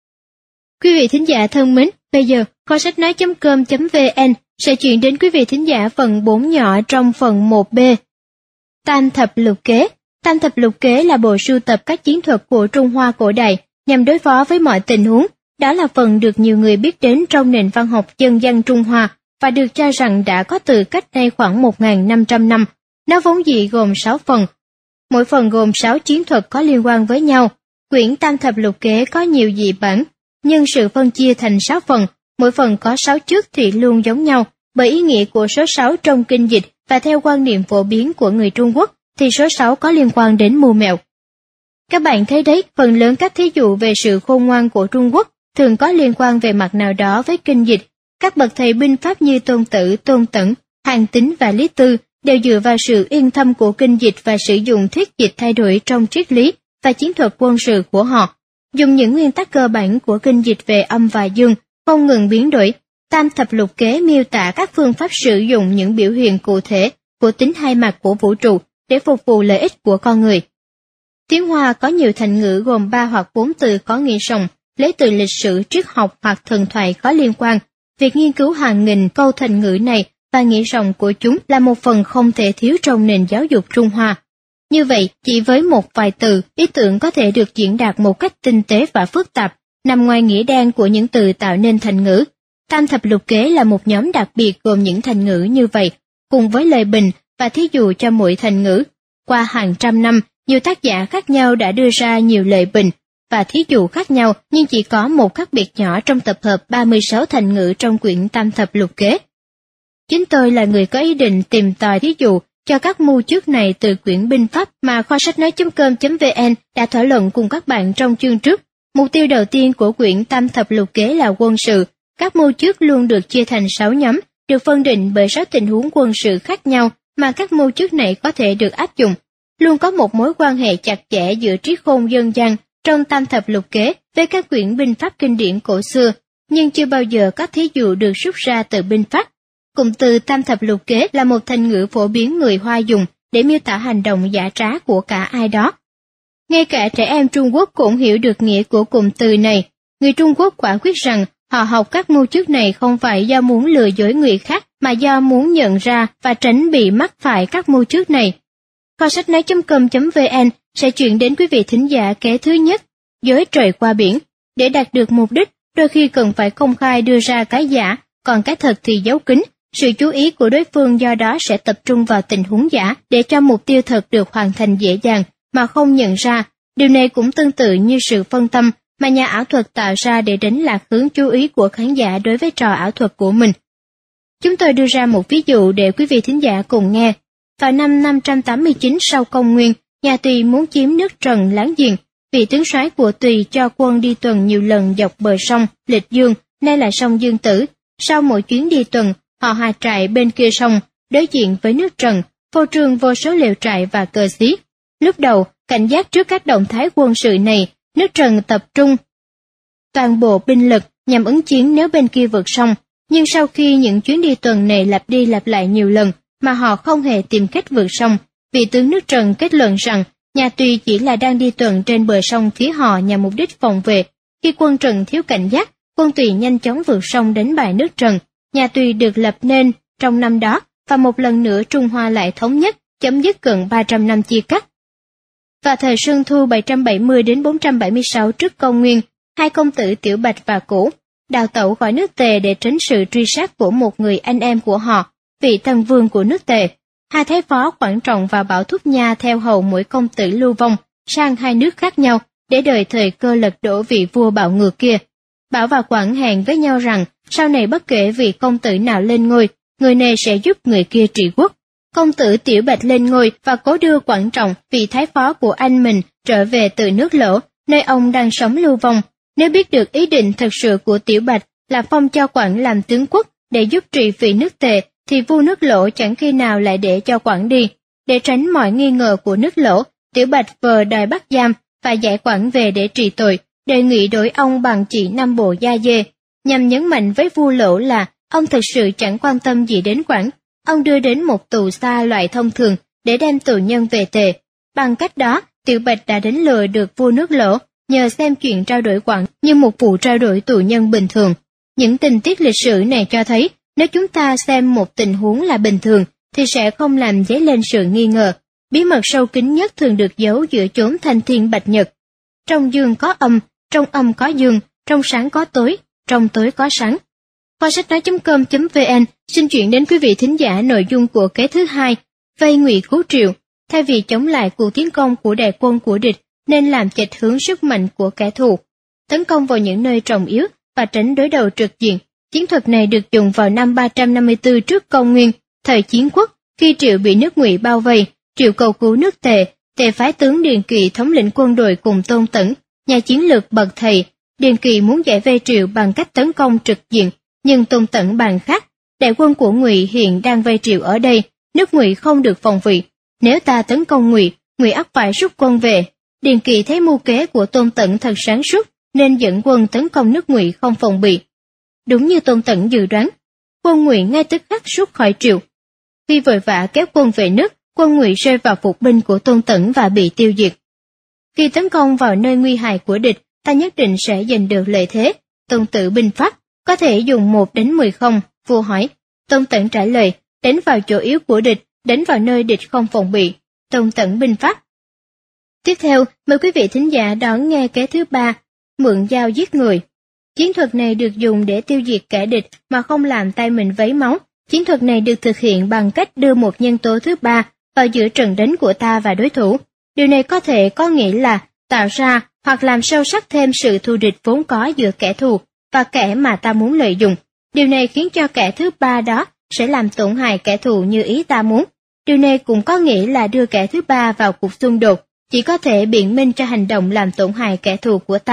[SPEAKER 1] Quý vị thính giả thân mến, bây giờ kho sách nói.com.vn sẽ chuyển đến quý vị thính giả phần 4 nhỏ trong phần 1B. Tam thập lục kế. Tam thập lục kế là bộ sưu tập các chiến thuật của Trung Hoa cổ đại nhằm đối phó với mọi tình huống. Đó là phần được nhiều người biết đến trong nền văn học dân gian Trung Hoa và được cho rằng đã có từ cách đây khoảng 1.500 năm. Nó vốn dĩ gồm 6 phần. Mỗi phần gồm 6 chiến thuật có liên quan với nhau. Quyển Tam thập lục kế có nhiều dị bản, nhưng sự phân chia thành 6 phần, mỗi phần có 6 chước thì luôn giống nhau, bởi ý nghĩa của số 6 trong kinh dịch và theo quan niệm phổ biến của người Trung Quốc thì số 6 có liên quan đến mưu mẹo. Các bạn thấy đấy, phần lớn các thí dụ về sự khôn ngoan của Trung Quốc thường có liên quan về mặt nào đó với kinh dịch. Các bậc thầy binh pháp như Tôn Tử, Tôn Tẩn, Hàn Tín và Lý Tư đều dựa vào sự yên thâm của kinh dịch và sử dụng thuyết dịch thay đổi trong triết lý và chiến thuật quân sự của họ. Dùng những nguyên tắc cơ bản của kinh dịch về âm và dương, không ngừng biến đổi. Tam thập lục kế miêu tả các phương pháp sử dụng những biểu hiện cụ thể của tính hai mặt của vũ trụ để phục vụ lợi ích của con người. Tiếng Hoa có nhiều thành ngữ gồm 3 hoặc 4 từ có nghĩa rộng, lấy từ lịch sử, triết học hoặc thần thoại có liên quan. Việc nghiên cứu hàng nghìn câu thành ngữ này và nghĩa rộng của chúng là một phần không thể thiếu trong nền giáo dục Trung Hoa. Như vậy, chỉ với một vài từ, ý tưởng có thể được diễn đạt một cách tinh tế và phức tạp, nằm ngoài nghĩa đen của những từ tạo nên thành ngữ. Tam thập lục kế là một nhóm đặc biệt gồm những thành ngữ như vậy, cùng với lời bình và thí dụ cho mỗi thành ngữ. Qua hàng trăm năm, nhiều tác giả khác nhau đã đưa ra nhiều lời bình và thí dụ khác nhau, nhưng chỉ có một khác biệt nhỏ trong tập hợp 36 thành ngữ trong quyển Tam thập lục kế. Chính tôi là người có ý định tìm tòi thí dụ cho các mưu trước này từ quyển binh pháp mà kho sách nói.com.vn đã thảo luận cùng các bạn trong chương trước. Mục tiêu đầu tiên của quyển Tam thập lục kế là quân sự. Các mưu trước luôn được chia thành 6 nhóm, được phân định bởi 6 tình huống quân sự khác nhau mà các mưu trước này có thể được áp dụng. Luôn có một mối quan hệ chặt chẽ giữa trí khôn dân gian trong Tam thập lục kế với các quyển binh pháp kinh điển cổ xưa, nhưng chưa bao giờ có thí dụ được rút ra từ binh pháp. Cụm từ Tam thập lục kế là một thành ngữ phổ biến người Hoa dùng để miêu tả hành động dã trá của cả ai đó. Ngay cả trẻ em Trung Quốc cũng hiểu được nghĩa của cụm từ này. Người Trung Quốc quả quyết rằng họ học các mưu trước này không phải do muốn lừa dối người khác mà do muốn nhận ra và tránh bị mắc phải các mưu trước này. Kho sách nói.com.vn sẽ chuyển đến quý vị thính giả kế thứ nhất, dối trời qua biển. Để đạt được mục đích, đôi khi cần phải công khai đưa ra cái giả, còn cái thật thì giấu kín. Sự chú ý của đối phương do đó sẽ tập trung vào tình huống giả để cho mục tiêu thật được hoàn thành dễ dàng mà không nhận ra. Điều này cũng tương tự như sự phân tâm mà nhà ảo thuật tạo ra để đánh lạc hướng chú ý của khán giả đối với trò ảo thuật của mình. Chúng tôi đưa ra một ví dụ để quý vị thính giả cùng nghe. Vào năm 589 sau công nguyên, nhà Tùy muốn chiếm nước Trần láng giềng. Vị tướng soái của Tùy cho quân đi tuần nhiều lần dọc bờ sông Lịch Dương, nay là sông Dương Tử. Sau mỗi chuyến đi tuần, họ hạ trại bên kia sông, đối diện với nước Trần, phô trương vô số lều trại và cờ xí. Lúc đầu, cảnh giác trước các động thái quân sự này, nước Trần tập trung toàn bộ binh lực nhằm ứng chiến nếu bên kia vượt sông. Nhưng sau khi những chuyến đi tuần này lặp đi lặp lại nhiều lần mà họ không hề tìm cách vượt sông, vị tướng nước Trần kết luận rằng nhà Tùy chỉ là đang đi tuần trên bờ sông phía họ nhằm mục đích phòng vệ. Khi quân Trần thiếu cảnh giác, quân Tùy nhanh chóng vượt sông đánh bại nước Trần. Nhà Tùy được lập nên trong năm đó và một lần nữa Trung Hoa lại thống nhất, chấm dứt gần 300 năm chia cắt. Vào thời Xuân Thu 770 đến 476 trước công nguyên, hai công tử Tiểu Bạch và Cũ đào tẩu khỏi nước Tề để tránh sự truy sát của một người anh em của họ, vị thần vương của nước Tề. Hai thái phó Quảng Trọng và Bảo Thúc Nha theo hầu mỗi công tử lưu vong sang hai nước khác nhau để đợi thời cơ lật đổ vị vua bạo ngược kia. Bảo và Quảng hẹn với nhau rằng sau này bất kể vị công tử nào lên ngôi, người này sẽ giúp người kia trị quốc. Công tử Tiểu Bạch lên ngôi và cố đưa Quảng Trọng, vị thái phó của anh mình, trở về từ nước Lỗ, nơi ông đang sống lưu vong. Nếu biết được ý định thật sự của Tiểu Bạch là phong cho Quảng làm tướng quốc để giúp trị vì nước Tề, thì vua nước Lỗ chẳng khi nào lại để cho Quảng đi. Để tránh mọi nghi ngờ của nước Lỗ, Tiểu Bạch vờ đòi bắt giam và giải Quảng về để trị tội, đề nghị đổi ông bằng chỉ 5 bộ da dê, nhằm nhấn mạnh với vua Lỗ là ông thực sự chẳng quan tâm gì đến Quảng. Ông đưa đến một tù xa loại thông thường để đem tù nhân về Tề. Bằng cách đó, Tiểu Bạch đã đánh lừa được vua nước Lỗ, nhờ xem chuyện trao đổi Quảng như một vụ trao đổi tù nhân bình thường. Những tình tiết lịch sử này cho thấy, nếu chúng ta xem một tình huống là bình thường, thì sẽ không làm dấy lên sự nghi ngờ. Bí mật sâu kín nhất thường được giấu giữa chốn thanh thiên bạch nhật. Trong dương có âm, trong âm có dương, trong sáng có tối, trong tối có sáng. Kho sách nói.com.vn xin chuyển đến quý vị thính giả nội dung của kế thứ hai, vây ngụy cứu triệu. Thay vì chống lại cuộc tiến công của đại quân của địch, nên làm chệch hướng sức mạnh của kẻ thù, tấn công vào những nơi trọng yếu và tránh đối đầu trực diện. Chiến thuật này được dùng vào năm 354 trước công nguyên, thời Chiến Quốc, khi Triệu bị nước Ngụy bao vây. Triệu cầu cứu nước Tề, Tề phái tướng Điền Kỵ thống lĩnh quân đội cùng Tôn Tẩn, nhà chiến lược bậc thầy. Điền Kỵ muốn giải vây Triệu bằng cách tấn công trực diện, nhưng Tôn Tẩn bàn khác. Đại quân của Ngụy hiện đang vây Triệu ở đây, nước Ngụy không được phòng bị. Nếu ta tấn công Ngụy, Ngụy ắt phải rút quân về. Điền Kỵ thấy mưu kế của Tôn Tẩn thật sáng suốt, nên dẫn quân tấn công nước Ngụy không phòng bị. Đúng như Tôn Tẩn dự đoán, quân Ngụy ngay tức khắc rút khỏi Triệu. Khi vội vã kéo quân về nước, quân Ngụy rơi vào phục binh của Tôn Tẩn và bị tiêu diệt. Khi tấn công vào nơi nguy hại của địch, ta nhất định sẽ giành được lợi thế. Tôn Tử binh pháp, có thể dùng 1 đến 10 không? Vua hỏi. Tôn Tẩn trả lời, đánh vào chỗ yếu của địch, đánh vào nơi địch không phòng bị. Tôn Tẩn binh pháp. Tiếp theo, mời quý vị thính giả đón nghe kế thứ 3, mượn dao giết người. Chiến thuật này được dùng để tiêu diệt kẻ địch mà không làm tay mình vấy máu. Chiến thuật này được thực hiện bằng cách đưa một nhân tố thứ ba vào giữa trận đánh của ta và đối thủ. Điều này có thể có nghĩa là tạo ra hoặc làm sâu sắc thêm sự thù địch vốn có giữa kẻ thù và kẻ mà ta muốn lợi dụng. Điều này khiến cho kẻ thứ ba đó sẽ làm tổn hại kẻ thù như ý ta muốn. Điều này cũng có nghĩa là đưa kẻ thứ ba vào cuộc xung đột, chỉ có thể biện minh cho hành động làm tổn hại kẻ thù của ta,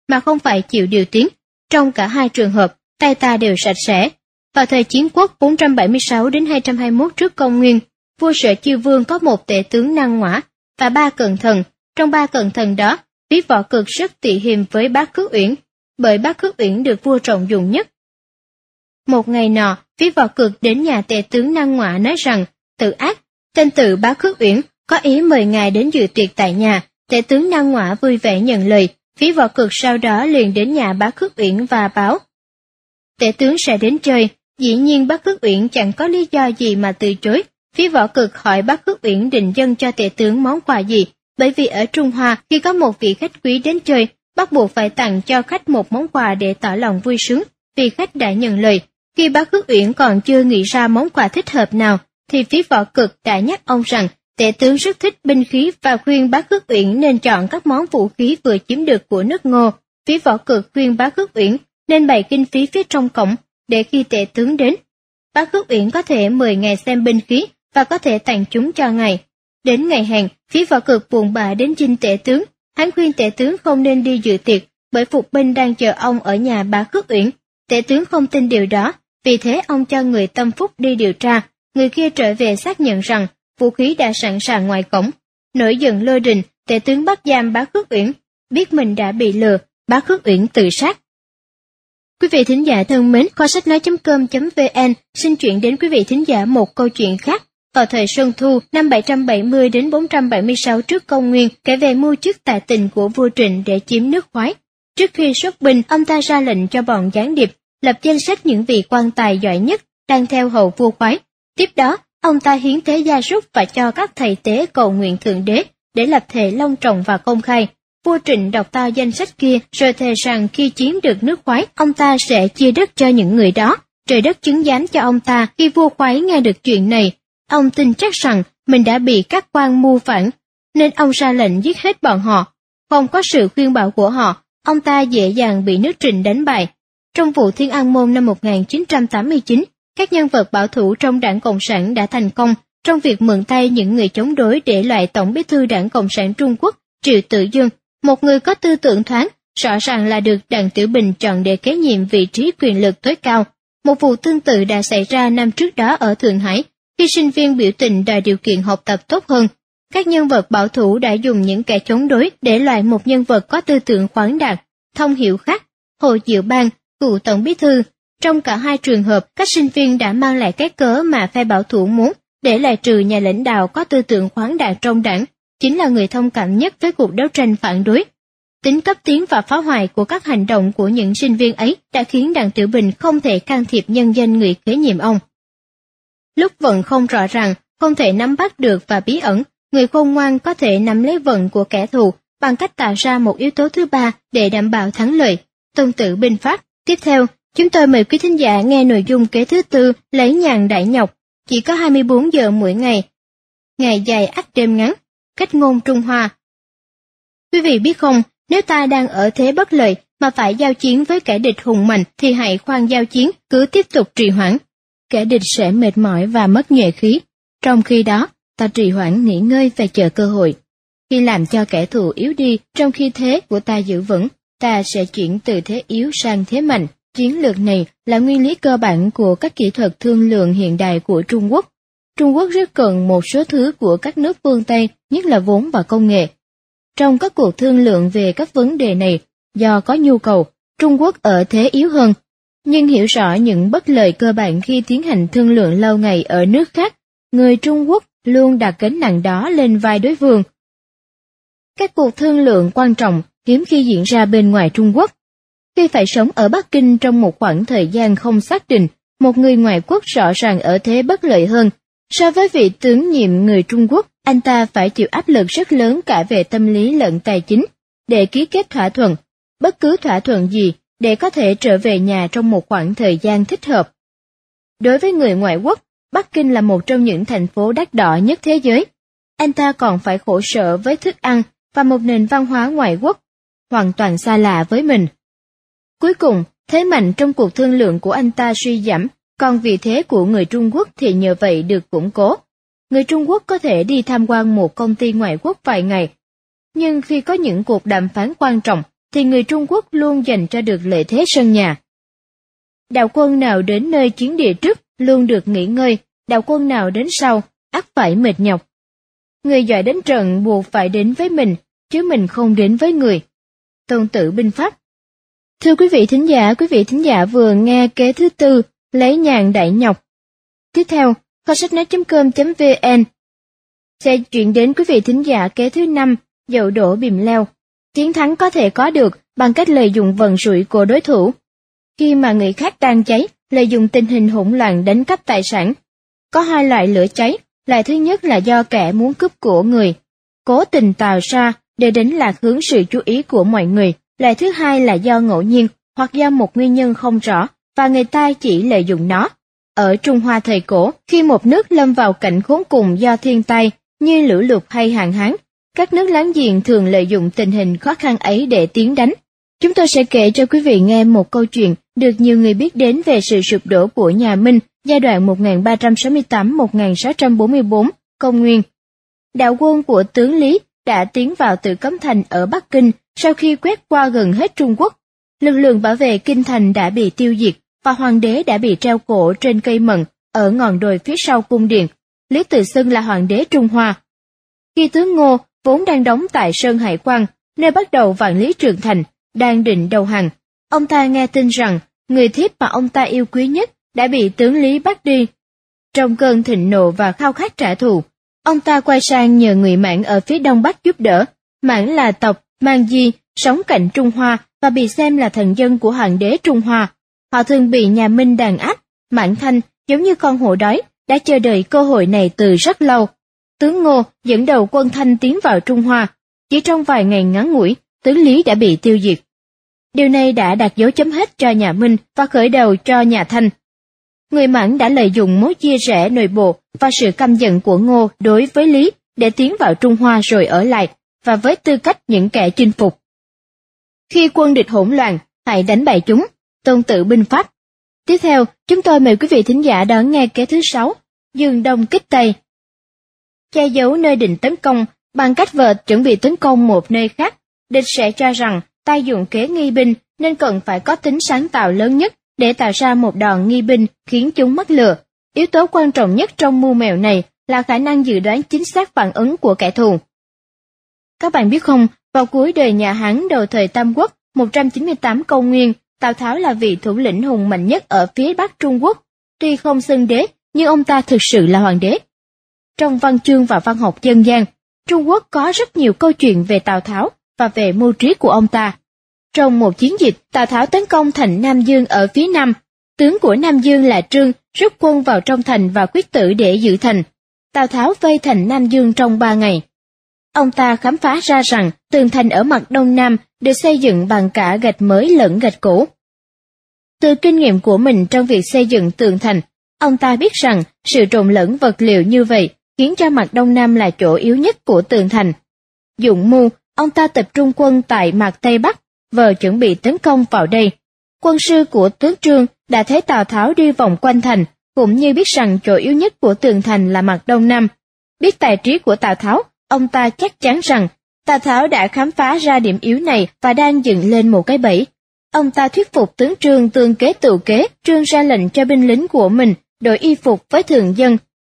[SPEAKER 1] mà không phải chịu điều tiếng. Trong cả hai trường hợp, tay ta đều sạch sẽ. Vào thời chiến quốc 476 đến 221 trước công nguyên, vua Sở Chiêu Vương có một tể tướng Năng Ngoã và 3 cận thần. Trong 3 cận thần đó, Phí Võ Cực rất tị hiềm với Bác Khước Uyển, bởi Bác Khước Uyển được vua trọng dụng nhất. Một ngày nọ, Phí Võ Cực đến nhà tể tướng Năng Ngoã nói rằng, Tự Ác, tên tự Bác Khước Uyển, có ý mời ngài đến dự tiệc tại nhà. Tể tướng Năng Ngoã vui vẻ nhận lời. Phí Võ Cực sau đó liền đến nhà Bác Khước Uyển và báo tể tướng sẽ đến chơi. Dĩ nhiên Bác Khước Uyển chẳng có lý do gì mà từ chối. Phí Võ Cực hỏi Bác Khước Uyển định dâng cho tể tướng món quà gì, bởi vì ở Trung Hoa khi có một vị khách quý đến chơi, bắt buộc phải tặng cho khách một món quà để tỏ lòng vui sướng. Vì khách đã nhận lời, khi Bác Khước Uyển còn chưa nghĩ ra món quà thích hợp nào, thì Phí Võ Cực đã nhắc ông rằng tể tướng rất thích binh khí và khuyên Bác Khước Uyển nên chọn các món vũ khí vừa chiếm được của nước Ngô. Phí Võ Cực khuyên Bác Khước Uyển nên bày kinh phí phía trong cổng, để khi tể tướng đến, Bác Khước Uyển có thể mời ngài xem binh khí và có thể tặng chúng cho ngài. Đến ngày hẹn, Phí Võ Cực buồn bã đến chinh tể tướng. Hắn khuyên tể tướng không nên đi dự tiệc, bởi phục binh đang chờ ông ở nhà Bác Khước Uyển. Tể tướng không tin điều đó, vì thế ông cho người tâm phúc đi điều tra. Người kia trở về xác nhận rằng vũ khí đã sẵn sàng ngoài cổng. Nổi giận lôi đình, tể tướng bắt giam Bác Khước Uyển. Biết mình đã bị lừa, Bác Khước Uyển tự sát. Quý vị thính giả thân mến, kho sách nói.com.vn xin chuyển đến quý vị thính giả một câu chuyện khác. Vào thời Xuân Thu năm 770 đến 476 trước công nguyên, kể về mưu chức tài tình của vua Trịnh để chiếm nước Khoái. Trước khi xuất binh, ông ta ra lệnh cho bọn gián điệp lập danh sách những vị quan tài giỏi nhất đang theo hầu vua Khoái. Tiếp đó, ông ta hiến tế gia súc và cho các thầy tế cầu nguyện thượng đế để lập thệ long trọng và công khai. Vua Trịnh đọc to danh sách kia rồi thề rằng khi chiếm được nước Khoái, ông ta sẽ chia đất cho những người đó. Trời đất chứng giám cho ông ta. Khi vua Khoái nghe được chuyện này, ông tin chắc rằng mình đã bị các quan mưu phản, nên ông ra lệnh giết hết bọn họ. Không có sự khuyên bảo của họ, ông ta dễ dàng bị nước Trịnh đánh bại. Trong vụ Thiên An Môn năm 1989, các nhân vật bảo thủ trong Đảng Cộng sản đã thành công trong việc mượn tay những người chống đối để loại Tổng bí thư Đảng Cộng sản Trung Quốc Triệu Tử Dương, một người có tư tưởng thoáng, rõ ràng là được Đặng Tiểu Bình chọn để kế nhiệm vị trí quyền lực tối cao. Một vụ tương tự đã xảy ra năm trước đó ở Thượng Hải, khi sinh viên biểu tình đòi điều kiện học tập tốt hơn. Các nhân vật bảo thủ đã dùng những kẻ chống đối để loại một nhân vật có tư tưởng khoáng đạt, thông hiểu khác, Hồ Diệu Bang, cựu Tổng bí thư. Trong cả hai trường hợp, các sinh viên đã mang lại cái cớ mà phe bảo thủ muốn để loại trừ nhà lãnh đạo có tư tưởng khoáng đạt trong đảng, chính là người thông cảm nhất với cuộc đấu tranh phản đối. Tính cấp tiến và phá hoại của các hành động của những sinh viên ấy đã khiến Đặng Tiểu Bình không thể can thiệp nhân danh người kế nhiệm ông. Lúc vận không rõ ràng, không thể nắm bắt được và bí ẩn, người khôn ngoan có thể nắm lấy vận của kẻ thù bằng cách tạo ra một yếu tố thứ ba để đảm bảo thắng lợi, Tôn Tử binh pháp. Tiếp theo, chúng tôi mời quý thính giả nghe nội dung kế thứ tư, lấy nhàn đại nhọc, chỉ có 24 giờ mỗi ngày. Ngày dài ắt đêm ngắn, cách ngôn Trung Hoa. Quý vị biết không, nếu ta đang ở thế bất lợi mà phải giao chiến với kẻ địch hùng mạnh thì hãy khoan giao chiến, cứ tiếp tục trì hoãn. Kẻ địch sẽ mệt mỏi và mất nhuệ khí. Trong khi đó, ta trì hoãn nghỉ ngơi và chờ cơ hội. Khi làm cho kẻ thù yếu đi trong khi thế của ta giữ vững, ta sẽ chuyển từ thế yếu sang thế mạnh. Chiến lược này là nguyên lý cơ bản của các kỹ thuật thương lượng hiện đại của Trung Quốc. Trung Quốc rất cần một số thứ của các nước phương Tây, nhất là vốn và công nghệ. Trong các cuộc thương lượng về các vấn đề này, do có nhu cầu, Trung Quốc ở thế yếu hơn, nhưng hiểu rõ những bất lợi cơ bản khi tiến hành thương lượng lâu ngày ở nước khác, người Trung Quốc luôn đặt gánh nặng đó lên vai đối phương. Các cuộc thương lượng quan trọng hiếm khi diễn ra bên ngoài Trung Quốc. Khi phải sống ở Bắc Kinh trong một khoảng thời gian không xác định, một người ngoại quốc rõ ràng ở thế bất lợi hơn. So với vị tướng nhiệm người Trung Quốc, anh ta phải chịu áp lực rất lớn cả về tâm lý lẫn tài chính, để ký kết thỏa thuận, bất cứ thỏa thuận gì, để có thể trở về nhà trong một khoảng thời gian thích hợp. Đối với người ngoại quốc, Bắc Kinh là một trong những thành phố đắt đỏ nhất thế giới. Anh ta còn phải khổ sở với thức ăn và một nền văn hóa ngoại quốc, hoàn toàn xa lạ với mình. Cuối cùng, thế mạnh trong cuộc thương lượng của anh ta suy giảm, còn vị thế của người Trung Quốc thì nhờ vậy được củng cố. Người Trung Quốc có thể đi tham quan một công ty ngoại quốc vài ngày, nhưng khi có những cuộc đàm phán quan trọng, thì người Trung Quốc luôn giành cho được lợi thế sân nhà. Đạo quân nào đến nơi chiến địa trước luôn được nghỉ ngơi, đạo quân nào đến sau ắt phải mệt nhọc. Người giỏi đánh trận buộc phải đến với mình, chứ mình không đến với người. Tôn Tử binh pháp. Thưa quý vị thính giả vừa nghe kế thứ tư, lấy nhàn đại nhọc. Tiếp theo, kho sách nói.com.vn sẽ chuyển đến quý vị thính giả kế thứ 5, dậu đổ bìm leo. Chiến thắng có thể có được bằng cách lợi dụng vận rủi của đối thủ. Khi mà người khác đang cháy, lợi dụng tình hình hỗn loạn đánh cắp tài sản. Có hai loại lửa cháy, loại thứ nhất là do kẻ muốn cướp của người, cố tình tạo ra để đánh lạc hướng sự chú ý của mọi người. Loại thứ hai là do ngẫu nhiên hoặc do một nguyên nhân không rõ và người ta chỉ lợi dụng nó. Ở Trung Hoa thời cổ, khi một nước lâm vào cảnh khốn cùng do thiên tai như lũ lụt hay hạn hán, các nước láng giềng thường lợi dụng tình hình khó khăn ấy để tiến đánh. Chúng tôi sẽ kể cho quý vị nghe một câu chuyện được nhiều người biết đến về sự sụp đổ của nhà Minh giai đoạn 1368-1644 công nguyên. Đạo quân của tướng Lý đã tiến vào Tử Cấm Thành ở Bắc Kinh sau khi quét qua gần hết Trung Quốc. Lực lượng bảo vệ kinh thành đã bị tiêu diệt và hoàng đế đã bị treo cổ trên cây mận ở ngọn đồi phía sau cung điện, Lý tự xưng là hoàng đế Trung Hoa. Khi tướng Ngô vốn đang đóng tại Sơn Hải Quan, nơi bắt đầu vạn lý trường thành, đang định đầu hàng, ông ta nghe tin rằng người thiếp mà ông ta yêu quý nhất đã bị tướng Lý bắt đi. Trong cơn thịnh nộ và khao khát trả thù, ông ta quay sang nhờ người Mãn ở phía đông bắc giúp đỡ. Mãn là tộc Mang Di, sống cạnh Trung Hoa và bị xem là thần dân của hoàng đế Trung Hoa. Họ thường bị nhà Minh đàn áp. Mãn Thanh, giống như con hổ đói, đã chờ đợi cơ hội này từ rất lâu. Tướng Ngô dẫn đầu quân Thanh tiến vào Trung Hoa. Chỉ trong vài ngày ngắn ngủi, tướng Lý đã bị tiêu diệt. Điều này đã đặt dấu chấm hết cho nhà Minh và khởi đầu cho nhà Thanh. Người Mãn đã lợi dụng mối chia rẽ nội bộ và sự căm giận của Ngô đối với Lý để tiến vào Trung Hoa rồi ở lại, và với tư cách những kẻ chinh phục. Khi quân địch hỗn loạn, hãy đánh bại chúng. Tôn Tử binh pháp. Tiếp theo, chúng tôi mời quý vị thính giả đón nghe kế thứ 6, Dương Đông kích Tây. Che giấu nơi định tấn công bằng cách vợt chuẩn bị tấn công một nơi khác, địch sẽ cho rằng ta dụng kế nghi binh nên cần phải có tính sáng tạo lớn nhất để tạo ra một đòn nghi binh khiến chúng mắc lừa. Yếu tố quan trọng nhất trong mưu mẹo này là khả năng dự đoán chính xác phản ứng của kẻ thù. Các bạn biết không, vào cuối đời nhà Hán đầu thời Tam Quốc 198 công nguyên, Tào Tháo là vị thủ lĩnh hùng mạnh nhất ở phía Bắc Trung Quốc. Tuy không xưng đế, nhưng ông ta thực sự là hoàng đế. Trong văn chương và văn học dân gian, Trung Quốc có rất nhiều câu chuyện về Tào Tháo và về mưu trí của ông ta. Trong một chiến dịch, Tào Tháo tấn công thành Nam Dương ở phía Nam. Tướng của Nam Dương là Trương rút quân vào trong thành và quyết tử để giữ thành. Tào Tháo vây thành Nam Dương trong 3 ngày. Ông ta khám phá ra rằng tường thành ở mặt đông nam được xây dựng bằng cả gạch mới lẫn gạch cũ. Từ kinh nghiệm của mình trong việc xây dựng tường thành, ông ta biết rằng sự trộn lẫn vật liệu như vậy khiến cho mặt đông nam là chỗ yếu nhất của tường thành. Dụng mưu, ông ta tập trung quân tại mặt tây bắc, vờ chuẩn bị tấn công vào đây. Quân sư của tướng Trương đã thấy Tào Tháo đi vòng quanh thành, cũng như biết rằng chỗ yếu nhất của tường thành là mặt đông nam. Biết tài trí của Tào Tháo, ông ta chắc chắn rằng Tào Tháo đã khám phá ra điểm yếu này và đang dựng lên một cái bẫy. Ông ta thuyết phục tướng Trương tương kế tựu kế. Trương ra lệnh cho binh lính của mình đổi y phục với thường dân.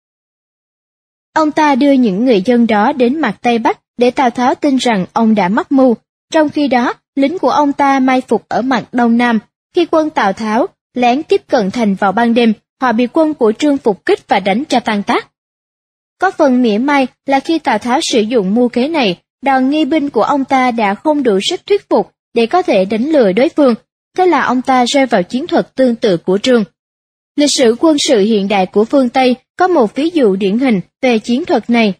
[SPEAKER 1] Ông ta đưa những người dân đó đến mặt Tây Bắc để Tào Tháo tin rằng ông đã mắc mưu. Trong khi đó, lính của ông ta mai phục ở mặt Đông Nam. Khi quân Tào Tháo lén tiếp cận thành vào ban đêm, họ bị quân của Trương phục kích và đánh cho tan tác. Có phần mỉa mai là khi Tào Tháo sử dụng mưu kế này, đòn nghi binh của ông ta đã không đủ sức thuyết phục để có thể đánh lừa đối phương, thế là ông ta rơi vào chiến thuật tương tự của Trương. Lịch sử quân sự hiện đại của phương Tây có một ví dụ điển hình về chiến thuật này.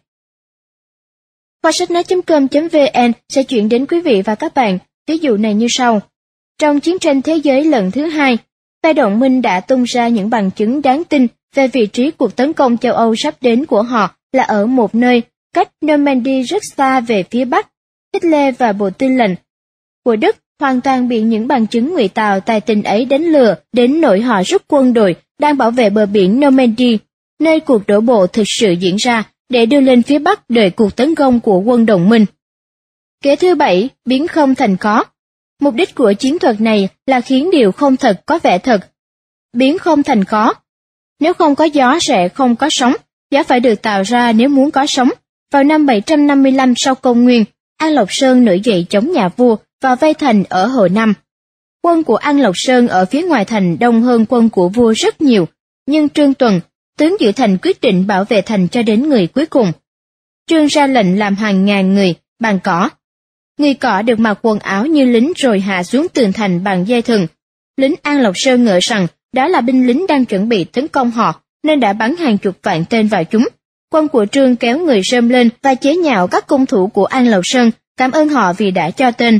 [SPEAKER 1] Kho sách nói.com.vn sẽ chuyển đến quý vị và các bạn ví dụ này như sau. Trong chiến tranh thế giới lần thứ 2, phe đồng minh đã tung ra những bằng chứng đáng tin về vị trí cuộc tấn công châu Âu sắp đến của họ là ở một nơi cách Normandy rất xa về phía Bắc. Hitler và bộ tư lệnh của Đức hoàn toàn bị những bằng chứng ngụy tạo tài tình ấy đánh lừa đến nỗi họ rút quân đội đang bảo vệ bờ biển Normandy, nơi cuộc đổ bộ thực sự diễn ra, để đưa lên phía Bắc đợi cuộc tấn công của quân đồng minh. Kế thứ 7, biến không thành có. Mục đích của chiến thuật này là khiến điều không thật có vẻ thật, biến không thành có. Nếu không có gió sẽ không có sóng, gió phải được tạo ra nếu muốn có sóng. Vào năm 755 sau công nguyên, An Lộc Sơn nổi dậy chống nhà vua và vây thành ở Hồ Nam. Quân của An Lộc Sơn ở phía ngoài thành đông hơn quân của vua rất nhiều, nhưng Trương Tuần, tướng giữ thành quyết định bảo vệ thành cho đến người cuối cùng. Trương ra lệnh làm hàng ngàn người bằng cỏ. Người cỏ được mặc quần áo như lính rồi hạ xuống tường thành bằng dây thừng. Lính An Lộc Sơn ngờ rằng đó là binh lính đang chuẩn bị tấn công họ, nên đã bắn hàng chục vạn tên vào chúng. Quân của Trương kéo người rơm lên và chế nhạo các cung thủ của An Lộc Sơn, cảm ơn họ vì đã cho tên.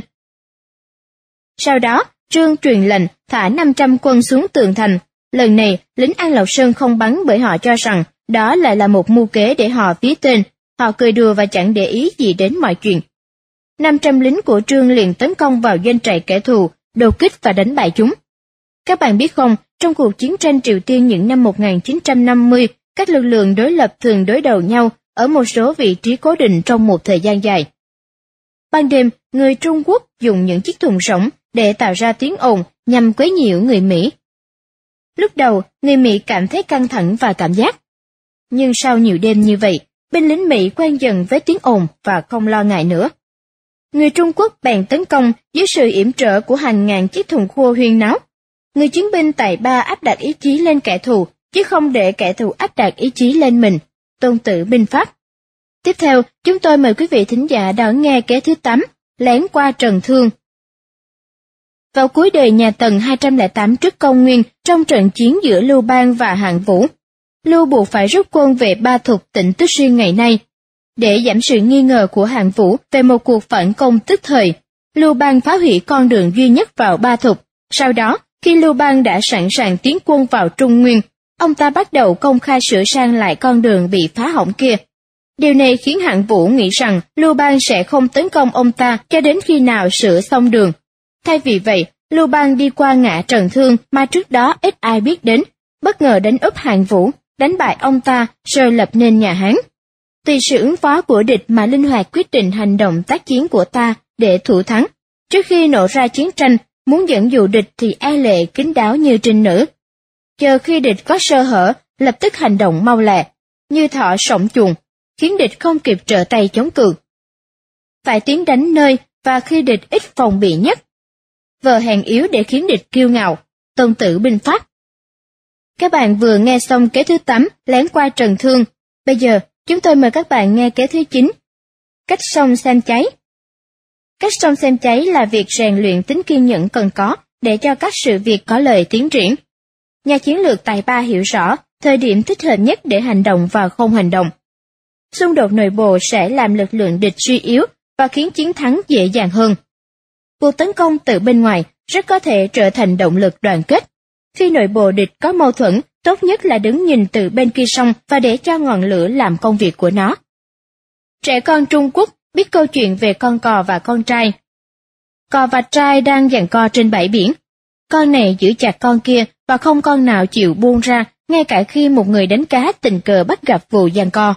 [SPEAKER 1] Sau đó, Trương truyền lệnh thả 500 quân xuống tường thành. Lần này, lính An Lộc Sơn không bắn bởi họ cho rằng đó lại là một mưu kế để họ viết tên. Họ cười đùa và chẳng để ý gì đến mọi chuyện. 500 lính của Trương liền tấn công vào doanh trại kẻ thù, đột kích và đánh bại chúng. Các bạn biết không, trong cuộc chiến tranh Triều Tiên những năm 1950, các lực lượng đối lập thường đối đầu nhau ở một số vị trí cố định trong một thời gian dài. Ban đêm, người Trung Quốc dùng những chiếc thùng rỗng để tạo ra tiếng ồn nhằm quấy nhiễu người Mỹ. Lúc đầu, người Mỹ cảm thấy căng thẳng và cảm giác. Nhưng sau nhiều đêm như vậy, binh lính Mỹ quen dần với tiếng ồn và không lo ngại nữa. Người Trung Quốc bèn tấn công dưới sự yểm trợ của hàng ngàn chiếc thùng khô huyên náo. Người chiến binh tài ba áp đặt ý chí lên kẻ thù, chứ không để kẻ thù áp đặt ý chí lên mình. Tôn Tử binh pháp. Tiếp theo, chúng tôi mời quý vị thính giả đón nghe kế thứ 8, lén qua Trần Thương. Vào cuối đời nhà Tần 208 trước công nguyên, trong trận chiến giữa Lưu Bang và Hạng Vũ, Lưu buộc phải rút quân về Ba Thục, tỉnh Tứ Xuyên ngày nay. Để giảm sự nghi ngờ của Hạng Vũ về một cuộc phản công tức thời, Lưu Bang phá hủy con đường duy nhất vào Ba Thục. Sau đó, khi Lưu Bang đã sẵn sàng tiến quân vào Trung Nguyên, ông ta bắt đầu công khai sửa sang lại con đường bị phá hỏng kia. Điều này khiến Hạng Vũ nghĩ rằng Lưu Bang sẽ không tấn công ông ta cho đến khi nào sửa xong đường. Thay vì vậy, Lưu Bang đi qua ngã Trần Thương mà trước đó ít ai biết đến, bất ngờ đánh úp Hạng Vũ, đánh bại ông ta rồi lập nên nhà Hán. Tùy sự ứng phó của địch mà linh hoạt quyết định hành động tác chiến của ta để thủ thắng. Trước khi nổ ra chiến tranh, muốn dẫn dụ địch thì e lệ kín đáo như trinh nữ. Chờ khi địch có sơ hở, lập tức hành động mau lẹ, như thỏ sổng chuồng, khiến địch không kịp trở tay chống cự. Phải tiến đánh nơi và khi địch ít phòng bị nhất. Vờ hèn yếu để khiến địch kiêu ngạo. Tôn Tử binh pháp. Các bạn vừa nghe xong kế thứ 8, lén qua Trần Thương. Bây giờ, chúng tôi mời các bạn nghe kế thứ 9. Cách xông xem cháy. Cách xông xem cháy là việc rèn luyện tính kiên nhẫn cần có để cho các sự việc có lời tiến triển. Nhà chiến lược tài ba hiểu rõ thời điểm thích hợp nhất để hành động và không hành động. Xung đột nội bộ sẽ làm lực lượng địch suy yếu và khiến chiến thắng dễ dàng hơn. Cuộc tấn công từ bên ngoài rất có thể trở thành động lực đoàn kết. Khi nội bộ địch có mâu thuẫn, tốt nhất là đứng nhìn từ bên kia sông và để cho ngọn lửa làm công việc của nó. Trẻ con Trung Quốc biết câu chuyện về con cò và con trai. Cò và trai đang giằng co trên bãi biển. Con này giữ chặt con kia và không con nào chịu buông ra, ngay cả khi một người đánh cá tình cờ bắt gặp vụ giằng co.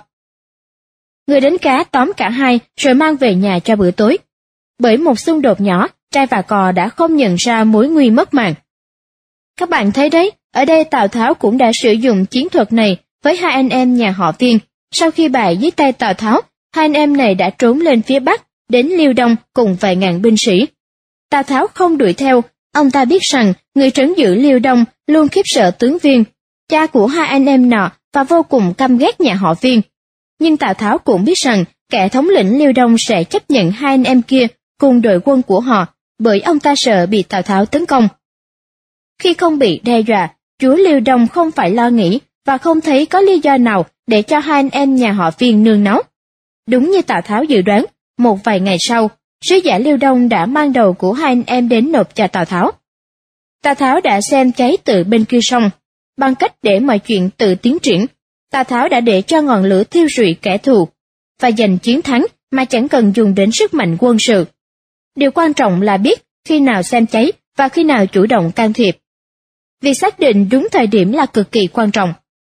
[SPEAKER 1] Người đánh cá tóm cả hai rồi mang về nhà cho bữa tối. Bởi một xung đột nhỏ, trai và cò đã không nhận ra mối nguy mất mạng. Các bạn thấy đấy, ở đây Tào Tháo cũng đã sử dụng chiến thuật này với hai anh em nhà họ Viên. Sau khi bại dưới tay Tào Tháo, hai anh em này đã trốn lên phía Bắc, đến Liêu Đông cùng vài ngàn binh sĩ. Tào Tháo không đuổi theo, ông ta biết rằng người trấn giữ Liêu Đông luôn khiếp sợ tướng Viên, cha của hai anh em nọ, và vô cùng căm ghét nhà họ Viên. Nhưng Tào Tháo cũng biết rằng kẻ thống lĩnh Liêu Đông sẽ chấp nhận hai anh em kia cùng đội quân của họ, bởi ông ta sợ bị Tào Tháo tấn công. Khi không bị đe dọa, chúa Liêu Đông không phải lo nghĩ và không thấy có lý do nào để cho hai anh em nhà họ Viên nương náu. Đúng như Tào Tháo dự đoán, một vài ngày sau, sứ giả Liêu Đông đã mang đầu của hai anh em đến nộp cho Tào Tháo. Tào Tháo đã xem cháy từ bên kia sông. Bằng cách để mọi chuyện tự tiến triển, Tào Tháo đã để cho ngọn lửa thiêu rụi kẻ thù và giành chiến thắng mà chẳng cần dùng đến sức mạnh quân sự. Điều quan trọng là biết khi nào xem cháy và khi nào chủ động can thiệp. Việc xác định đúng thời điểm là cực kỳ quan trọng.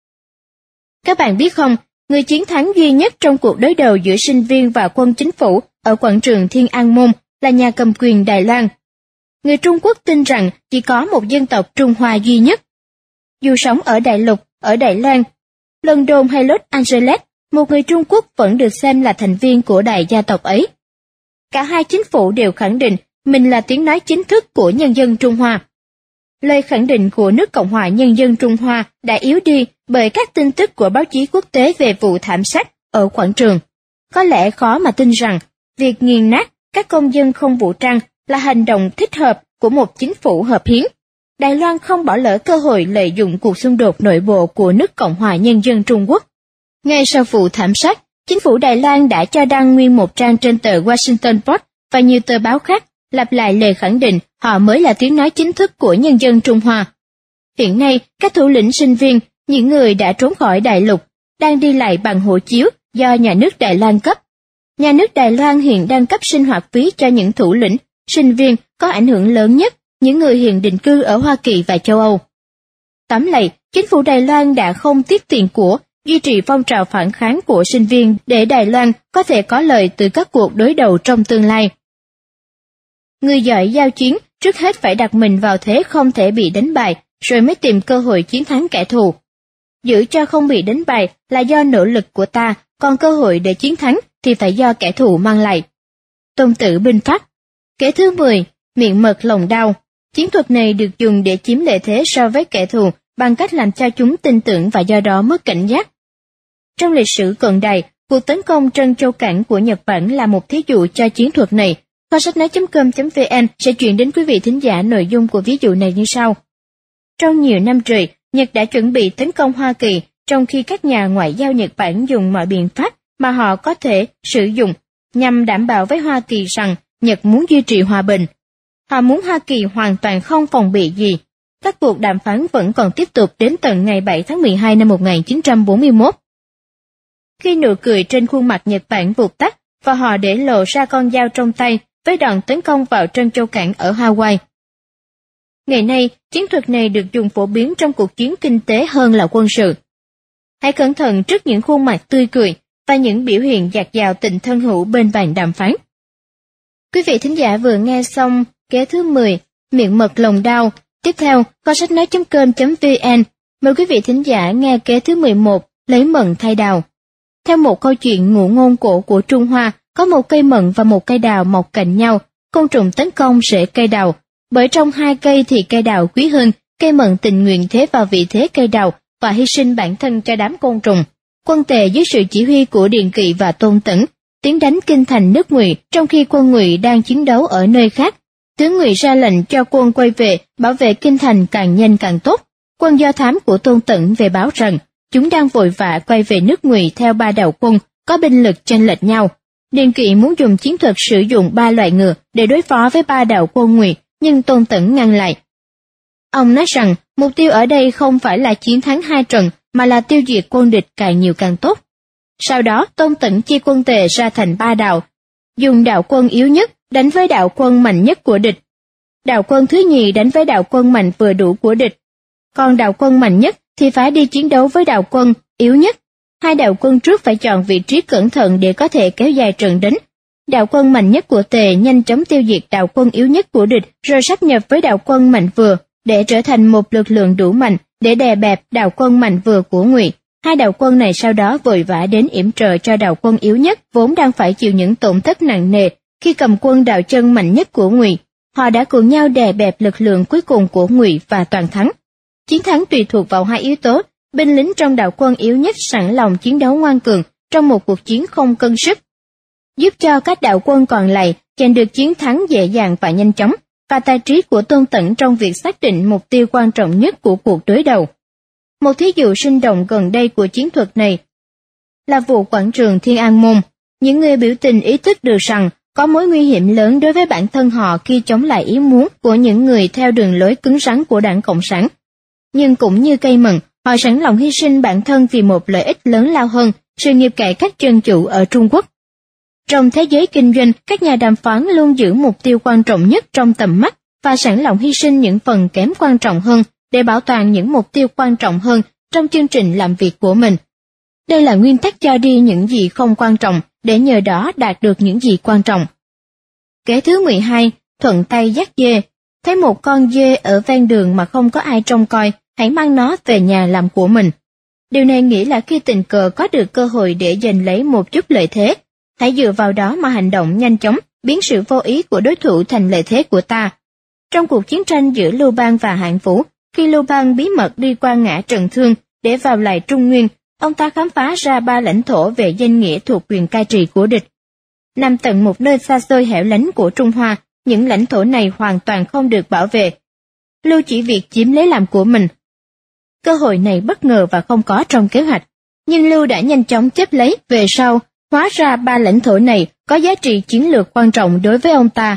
[SPEAKER 1] Các bạn biết không, người chiến thắng duy nhất trong cuộc đối đầu giữa sinh viên và quân chính phủ ở quảng trường Thiên An Môn là nhà cầm quyền Đài Loan. Người Trung Quốc tin rằng chỉ có một dân tộc Trung Hoa duy nhất. Dù sống ở Đại Lục, ở Đài Loan, London hay Los Angeles, một người Trung Quốc vẫn được xem là thành viên của đại gia tộc ấy. Cả hai chính phủ đều khẳng định mình là tiếng nói chính thức của nhân dân Trung Hoa. Lời khẳng định của nước Cộng hòa Nhân dân Trung Hoa đã yếu đi bởi các tin tức của báo chí quốc tế về vụ thảm sát ở quảng trường. Có lẽ khó mà tin rằng việc nghiền nát các công dân không vũ trang là hành động thích hợp của một chính phủ hợp hiến. Đài Loan không bỏ lỡ cơ hội lợi dụng cuộc xung đột nội bộ của nước Cộng hòa Nhân dân Trung Quốc. Ngay sau vụ thảm sát, chính phủ Đài Loan đã cho đăng nguyên một trang trên tờ Washington Post và nhiều tờ báo khác lặp lại lời khẳng định họ mới là tiếng nói chính thức của nhân dân Trung Hoa. Hiện nay, các thủ lĩnh sinh viên, những người đã trốn khỏi Đại Lục, đang đi lại bằng hộ chiếu do nhà nước Đài Loan cấp. Nhà nước Đài Loan hiện đang cấp sinh hoạt phí cho những thủ lĩnh, sinh viên có ảnh hưởng lớn nhất, những người hiện định cư ở Hoa Kỳ và châu Âu. Tóm lại, chính phủ Đài Loan đã không tiếc tiền của, duy trì phong trào phản kháng của sinh viên để Đài Loan có thể có lợi từ các cuộc đối đầu trong tương lai. Người giỏi giao chiến trước hết phải đặt mình vào thế không thể bị đánh bại, rồi mới tìm cơ hội chiến thắng kẻ thù. Giữ cho không bị đánh bại là do nỗ lực của ta, còn cơ hội để chiến thắng thì phải do kẻ thù mang lại. Tôn Tử binh pháp. Kế thứ 10, miệng mật lòng đau. Chiến thuật này được dùng để chiếm lợi thế so với kẻ thù bằng cách làm cho chúng tin tưởng và do đó mất cảnh giác. Trong lịch sử cận đại, cuộc tấn công Trân Châu Cảng của Nhật Bản là một thí dụ cho chiến thuật này. Kho sách nói.com.vn sẽ chuyển đến quý vị thính giả nội dung của ví dụ này như sau. Trong nhiều năm trời, Nhật đã chuẩn bị tấn công Hoa Kỳ, trong khi các nhà ngoại giao Nhật Bản dùng mọi biện pháp mà họ có thể sử dụng nhằm đảm bảo với Hoa Kỳ rằng Nhật muốn duy trì hòa bình. Họ muốn Hoa Kỳ hoàn toàn không phòng bị gì. Các cuộc đàm phán vẫn còn tiếp tục đến tận ngày 7 tháng 12 năm 1941. Khi nụ cười trên khuôn mặt Nhật Bản vụt tắt và họ để lộ ra con dao trong tay với đòn tấn công vào Trân Châu Cảng ở Hawaii. Ngày nay, chiến thuật này được dùng phổ biến trong cuộc chiến kinh tế hơn là quân sự. Hãy cẩn thận trước những khuôn mặt tươi cười và những biểu hiện dạt dào tình thân hữu bên bàn đàm phán. Quý vị thính giả vừa nghe xong kế thứ 10, miệng mật lòng đau. Tiếp theo, kho sách nói.com.vn mời quý vị thính giả nghe kế thứ 11, lấy mận thay đào. Theo một câu chuyện ngụ ngôn cổ của Trung Hoa, có một cây mận và một cây đào mọc cạnh nhau, côn trùng tấn công rễ cây đào. Bởi trong hai cây thì cây đào quý hơn, cây mận tình nguyện thế vào vị thế cây đào và hy sinh bản thân cho đám côn trùng. Quân Tề dưới sự chỉ huy của Điền Kỵ và Tôn Tẩn tiến đánh kinh thành nước Ngụy, trong khi quân Ngụy đang chiến đấu ở nơi khác. Tướng Ngụy ra lệnh cho quân quay về, bảo vệ kinh thành càng nhanh càng tốt. Quân do thám của Tôn Tẩn về báo rằng chúng đang vội vã quay về nước Ngụy theo 3 đạo quân, có binh lực chênh lệch nhau. Điền Kỵ muốn dùng chiến thuật sử dụng 3 loại ngựa để đối phó với 3 đạo quân Ngụy, nhưng Tôn Tẩn ngăn lại. Ông nói rằng mục tiêu ở đây không phải là chiến thắng 2 trận, mà là tiêu diệt quân địch càng nhiều càng tốt. Sau đó, Tôn Tẩn chia quân Tề ra thành 3 đạo, dùng đạo quân yếu nhất đánh với đạo quân mạnh nhất của địch. Đạo quân thứ nhì đánh với đạo quân mạnh vừa đủ của địch. Còn đạo quân mạnh nhất thì phải đi chiến đấu với đạo quân yếu nhất. 2 đạo quân trước phải chọn vị trí cẩn thận để có thể kéo dài trận đánh. Đạo quân mạnh nhất của Tề nhanh chóng tiêu diệt đạo quân yếu nhất của địch, rồi sáp nhập với đạo quân mạnh vừa để trở thành một lực lượng đủ mạnh để đè bẹp đạo quân mạnh vừa của Ngụy. 2 đạo quân này sau đó vội vã đến yểm trợ cho đạo quân yếu nhất vốn đang phải chịu những tổn thất nặng nề khi cầm quân đạo chân mạnh nhất của Ngụy. Họ đã cùng nhau đè bẹp lực lượng cuối cùng của Ngụy và toàn thắng. Chiến thắng tùy thuộc vào 2 yếu tố: binh lính trong đạo quân yếu nhất sẵn lòng chiến đấu ngoan cường trong một cuộc chiến không cân sức, giúp cho các đạo quân còn lại giành được chiến thắng dễ dàng và nhanh chóng, và tài trí của Tôn Tẩn trong việc xác định mục tiêu quan trọng nhất của cuộc đối đầu. Một thí dụ sinh động gần đây của chiến thuật này là vụ quảng trường Thiên An Môn. Những người biểu tình ý thức được rằng có mối nguy hiểm lớn đối với bản thân họ khi chống lại ý muốn của những người theo đường lối cứng rắn của Đảng Cộng sản. Nhưng cũng như cây mận, họ sẵn lòng hy sinh bản thân vì một lợi ích lớn lao hơn, sự nghiệp cải cách dân chủ ở Trung Quốc. Trong thế giới kinh doanh, các nhà đàm phán luôn giữ mục tiêu quan trọng nhất trong tầm mắt và sẵn lòng hy sinh những phần kém quan trọng hơn để bảo toàn những mục tiêu quan trọng hơn trong chương trình làm việc của mình. Đây là nguyên tắc cho đi những gì không quan trọng để nhờ đó đạt được những gì quan trọng. Kế thứ 12, thuận tay dắt dê. Thấy một con dê ở ven đường mà không có ai trông coi, hãy mang nó về nhà làm của mình. Điều này nghĩa là khi tình cờ có được cơ hội để giành lấy một chút lợi thế, hãy dựa vào đó mà hành động nhanh chóng, biến sự vô ý của đối thủ thành lợi thế của ta. Trong cuộc chiến tranh giữa Lưu Bang và Hạng Vũ, khi Lưu Bang bí mật đi qua ngã Trần Thương để vào lại Trung Nguyên, ông ta khám phá ra 3 lãnh thổ về danh nghĩa thuộc quyền cai trị của địch. Nằm tận một nơi xa xôi hẻo lánh của Trung Hoa, những lãnh thổ này hoàn toàn không được bảo vệ. Lưu chỉ việc chiếm lấy làm của mình. Cơ hội này bất ngờ và không có trong kế hoạch, nhưng Lưu đã nhanh chóng chấp lấy. Về sau, hóa ra 3 lãnh thổ này có giá trị chiến lược quan trọng đối với ông ta.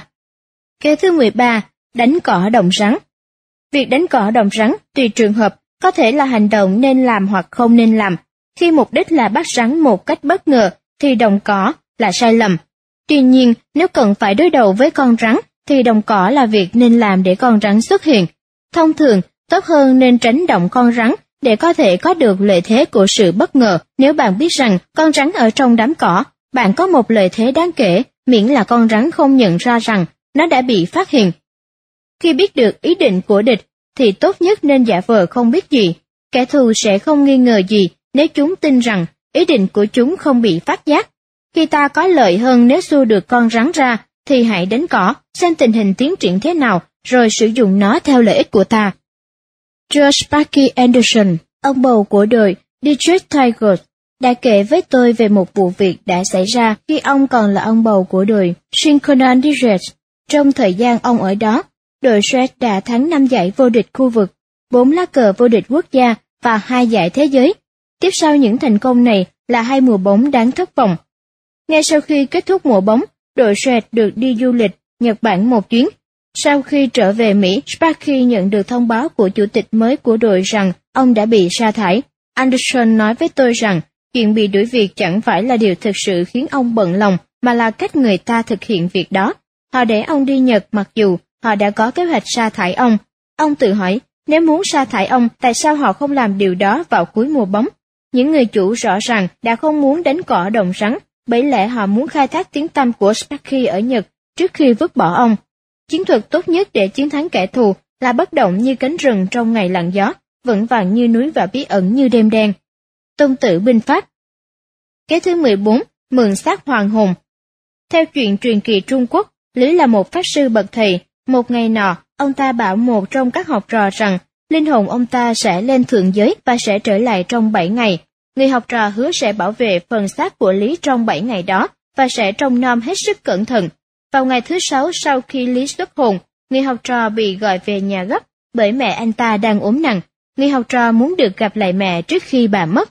[SPEAKER 1] Kế thứ 13, đánh cỏ đồng rắn. Việc đánh cỏ đồng rắn tùy trường hợp, có thể là hành động nên làm hoặc không nên làm. Khi mục đích là bắt rắn một cách bất ngờ thì đồng cỏ là sai lầm. Tuy nhiên, nếu cần phải đối đầu với con rắn thì đồng cỏ là việc nên làm để con rắn xuất hiện. Thông thường, tốt hơn nên tránh động con rắn để có thể có được lợi thế của sự bất ngờ. Nếu bạn biết rằng con rắn ở trong đám cỏ, bạn có một lợi thế đáng kể, miễn là con rắn không nhận ra rằng nó đã bị phát hiện. Khi biết được ý định của địch, thì tốt nhất nên giả vờ không biết gì. Kẻ thù sẽ không nghi ngờ gì nếu chúng tin rằng ý định của chúng không bị phát giác. Khi ta có lợi hơn nếu xua được con rắn ra, thì hãy đánh cỏ, xem tình hình tiến triển thế nào, rồi sử dụng nó theo lợi ích của ta. George Sparky Anderson, ông bầu của đội Detroit Tigers, đã kể với tôi về một vụ việc đã xảy ra khi ông còn là ông bầu của đội Cincinnati Reds. Trong thời gian ông ở đó, đội Reds đã thắng 5 giải vô địch khu vực, 4 lá cờ vô địch quốc gia và 2 giải thế giới. Tiếp sau những thành công này là 2 mùa bóng đáng thất vọng. Ngay sau khi kết thúc mùa bóng, đội Reds được đi du lịch Nhật Bản một chuyến. Sau khi trở về Mỹ, Sparky nhận được thông báo của chủ tịch mới của đội rằng ông đã bị sa thải. Anderson nói với tôi rằng chuyện bị đuổi việc chẳng phải là điều thực sự khiến ông bận lòng, mà là cách người ta thực hiện việc đó. Họ để ông đi Nhật mặc dù họ đã có kế hoạch sa thải ông. Ông tự hỏi, nếu muốn sa thải ông, tại sao họ không làm điều đó vào cuối mùa bóng? Những người chủ rõ ràng đã không muốn đánh cỏ đồng rắn, bởi lẽ họ muốn khai thác tiếng tăm của Sparky ở Nhật trước khi vứt bỏ ông. Chiến thuật tốt nhất để chiến thắng kẻ thù là bất động như cánh rừng trong ngày lặng gió, vững vàng như núi và bí ẩn như đêm đen. Tôn Tử binh pháp. Kế thứ 14, mượn xác hoàng hồn. Theo chuyện truyền kỳ Trung Quốc, Lý là một pháp sư bậc thầy. Một ngày nọ, ông ta bảo một trong các học trò rằng linh hồn ông ta sẽ lên thượng giới và sẽ trở lại trong 7 ngày. Người học trò hứa sẽ bảo vệ phần xác của Lý trong 7 ngày đó và sẽ trông nom hết sức cẩn thận. Vào ngày thứ 6 sau khi Lý xuất hồn, người học trò bị gọi về nhà gấp bởi mẹ anh ta đang ốm nặng. Người học trò muốn được gặp lại mẹ trước khi bà mất.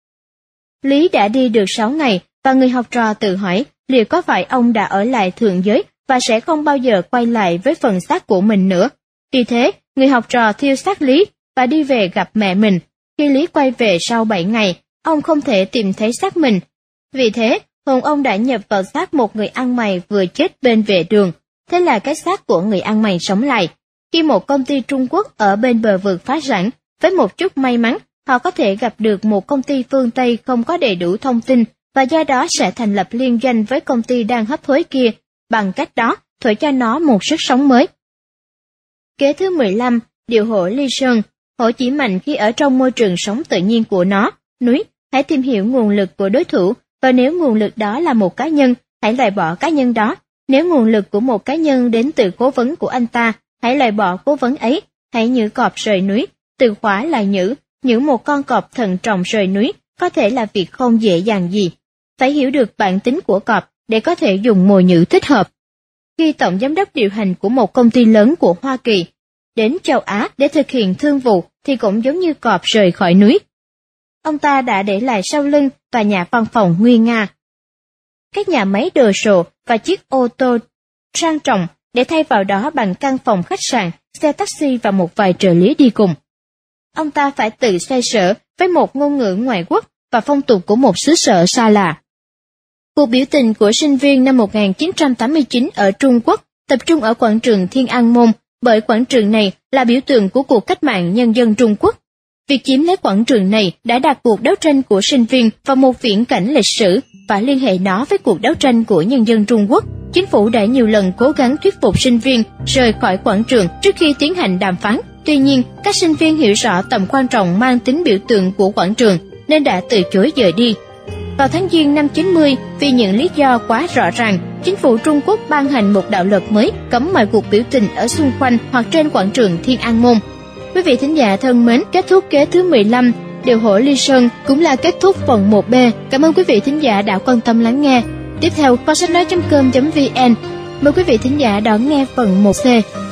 [SPEAKER 1] Lý đã đi được 6 ngày và người học trò tự hỏi liệu có phải ông đã ở lại thượng giới và sẽ không bao giờ quay lại với phần xác của mình nữa. Vì thế, người học trò thiêu xác Lý và đi về gặp mẹ mình. Khi Lý quay về sau 7 ngày, ông không thể tìm thấy xác mình. Vì thế, hồn ông đã nhập vào xác một người ăn mày vừa chết bên vệ đường. Thế là cái xác của người ăn mày sống lại. Khi một công ty Trung Quốc ở bên bờ vực phá sản, với một chút may mắn, họ có thể gặp được một công ty phương Tây không có đầy đủ thông tin và do đó sẽ thành lập liên doanh với công ty đang hấp hối kia, bằng cách đó thổi cho nó một sức sống mới. Kế thứ 15, điều hổ ly sơn. Hổ chỉ mạnh khi ở trong môi trường sống tự nhiên của nó, núi. Hãy tìm hiểu nguồn lực của đối thủ, và nếu nguồn lực đó là một cá nhân, hãy loại bỏ cá nhân đó. Nếu nguồn lực của một cá nhân đến từ cố vấn của anh ta, hãy loại bỏ cố vấn ấy. Hãy nhử cọp rời núi. Từ khóa là nhử một con cọp thận trọng rời núi có thể là việc không dễ dàng gì. Phải hiểu được bản tính của cọp để có thể dùng mồi nhử thích hợp. Khi tổng giám đốc điều hành của một công ty lớn của Hoa Kỳ đến châu Á để thực hiện thương vụ thì cũng giống như cọp rời khỏi núi. Ông ta đã để lại sau lưng tòa nhà văn phòng nguy nga, các nhà máy đồ sộ và chiếc ô tô sang trọng để thay vào đó bằng căn phòng khách sạn, xe taxi và một vài trợ lý đi cùng. Ông ta phải tự xoay sở với một ngôn ngữ ngoại quốc và phong tục của một xứ sở xa lạ. Cuộc biểu tình của sinh viên năm 1989 ở Trung Quốc tập trung ở quảng trường Thiên An Môn, bởi quảng trường này là biểu tượng của cuộc cách mạng nhân dân Trung Quốc. Việc chiếm lấy quảng trường này đã đặt cuộc đấu tranh của sinh viên vào một viễn cảnh lịch sử. và liên hệ nó với cuộc đấu tranh của nhân dân Trung Quốc. Chính phủ đã nhiều lần cố gắng thuyết phục sinh viên rời khỏi quảng trường trước khi tiến hành đàm phán. Tuy nhiên, các sinh viên hiểu rõ tầm quan trọng mang tính biểu tượng của quảng trường nên đã từ chối rời đi. Vào tháng Giêng năm 90, vì những lý do quá rõ ràng, chính phủ Trung Quốc ban hành một đạo luật mới cấm mọi cuộc biểu tình ở xung quanh hoặc trên quảng trường Thiên An Môn. Quý vị thính giả thân mến, kết thúc kế thứ 15, Điều hổ Ly Sơn cũng là kết thúc phần 1B. Cảm ơn quý vị thính giả đã quan tâm lắng nghe. Tiếp theo, kho sách nói.com.vn mời quý vị thính giả đón nghe phần 1C.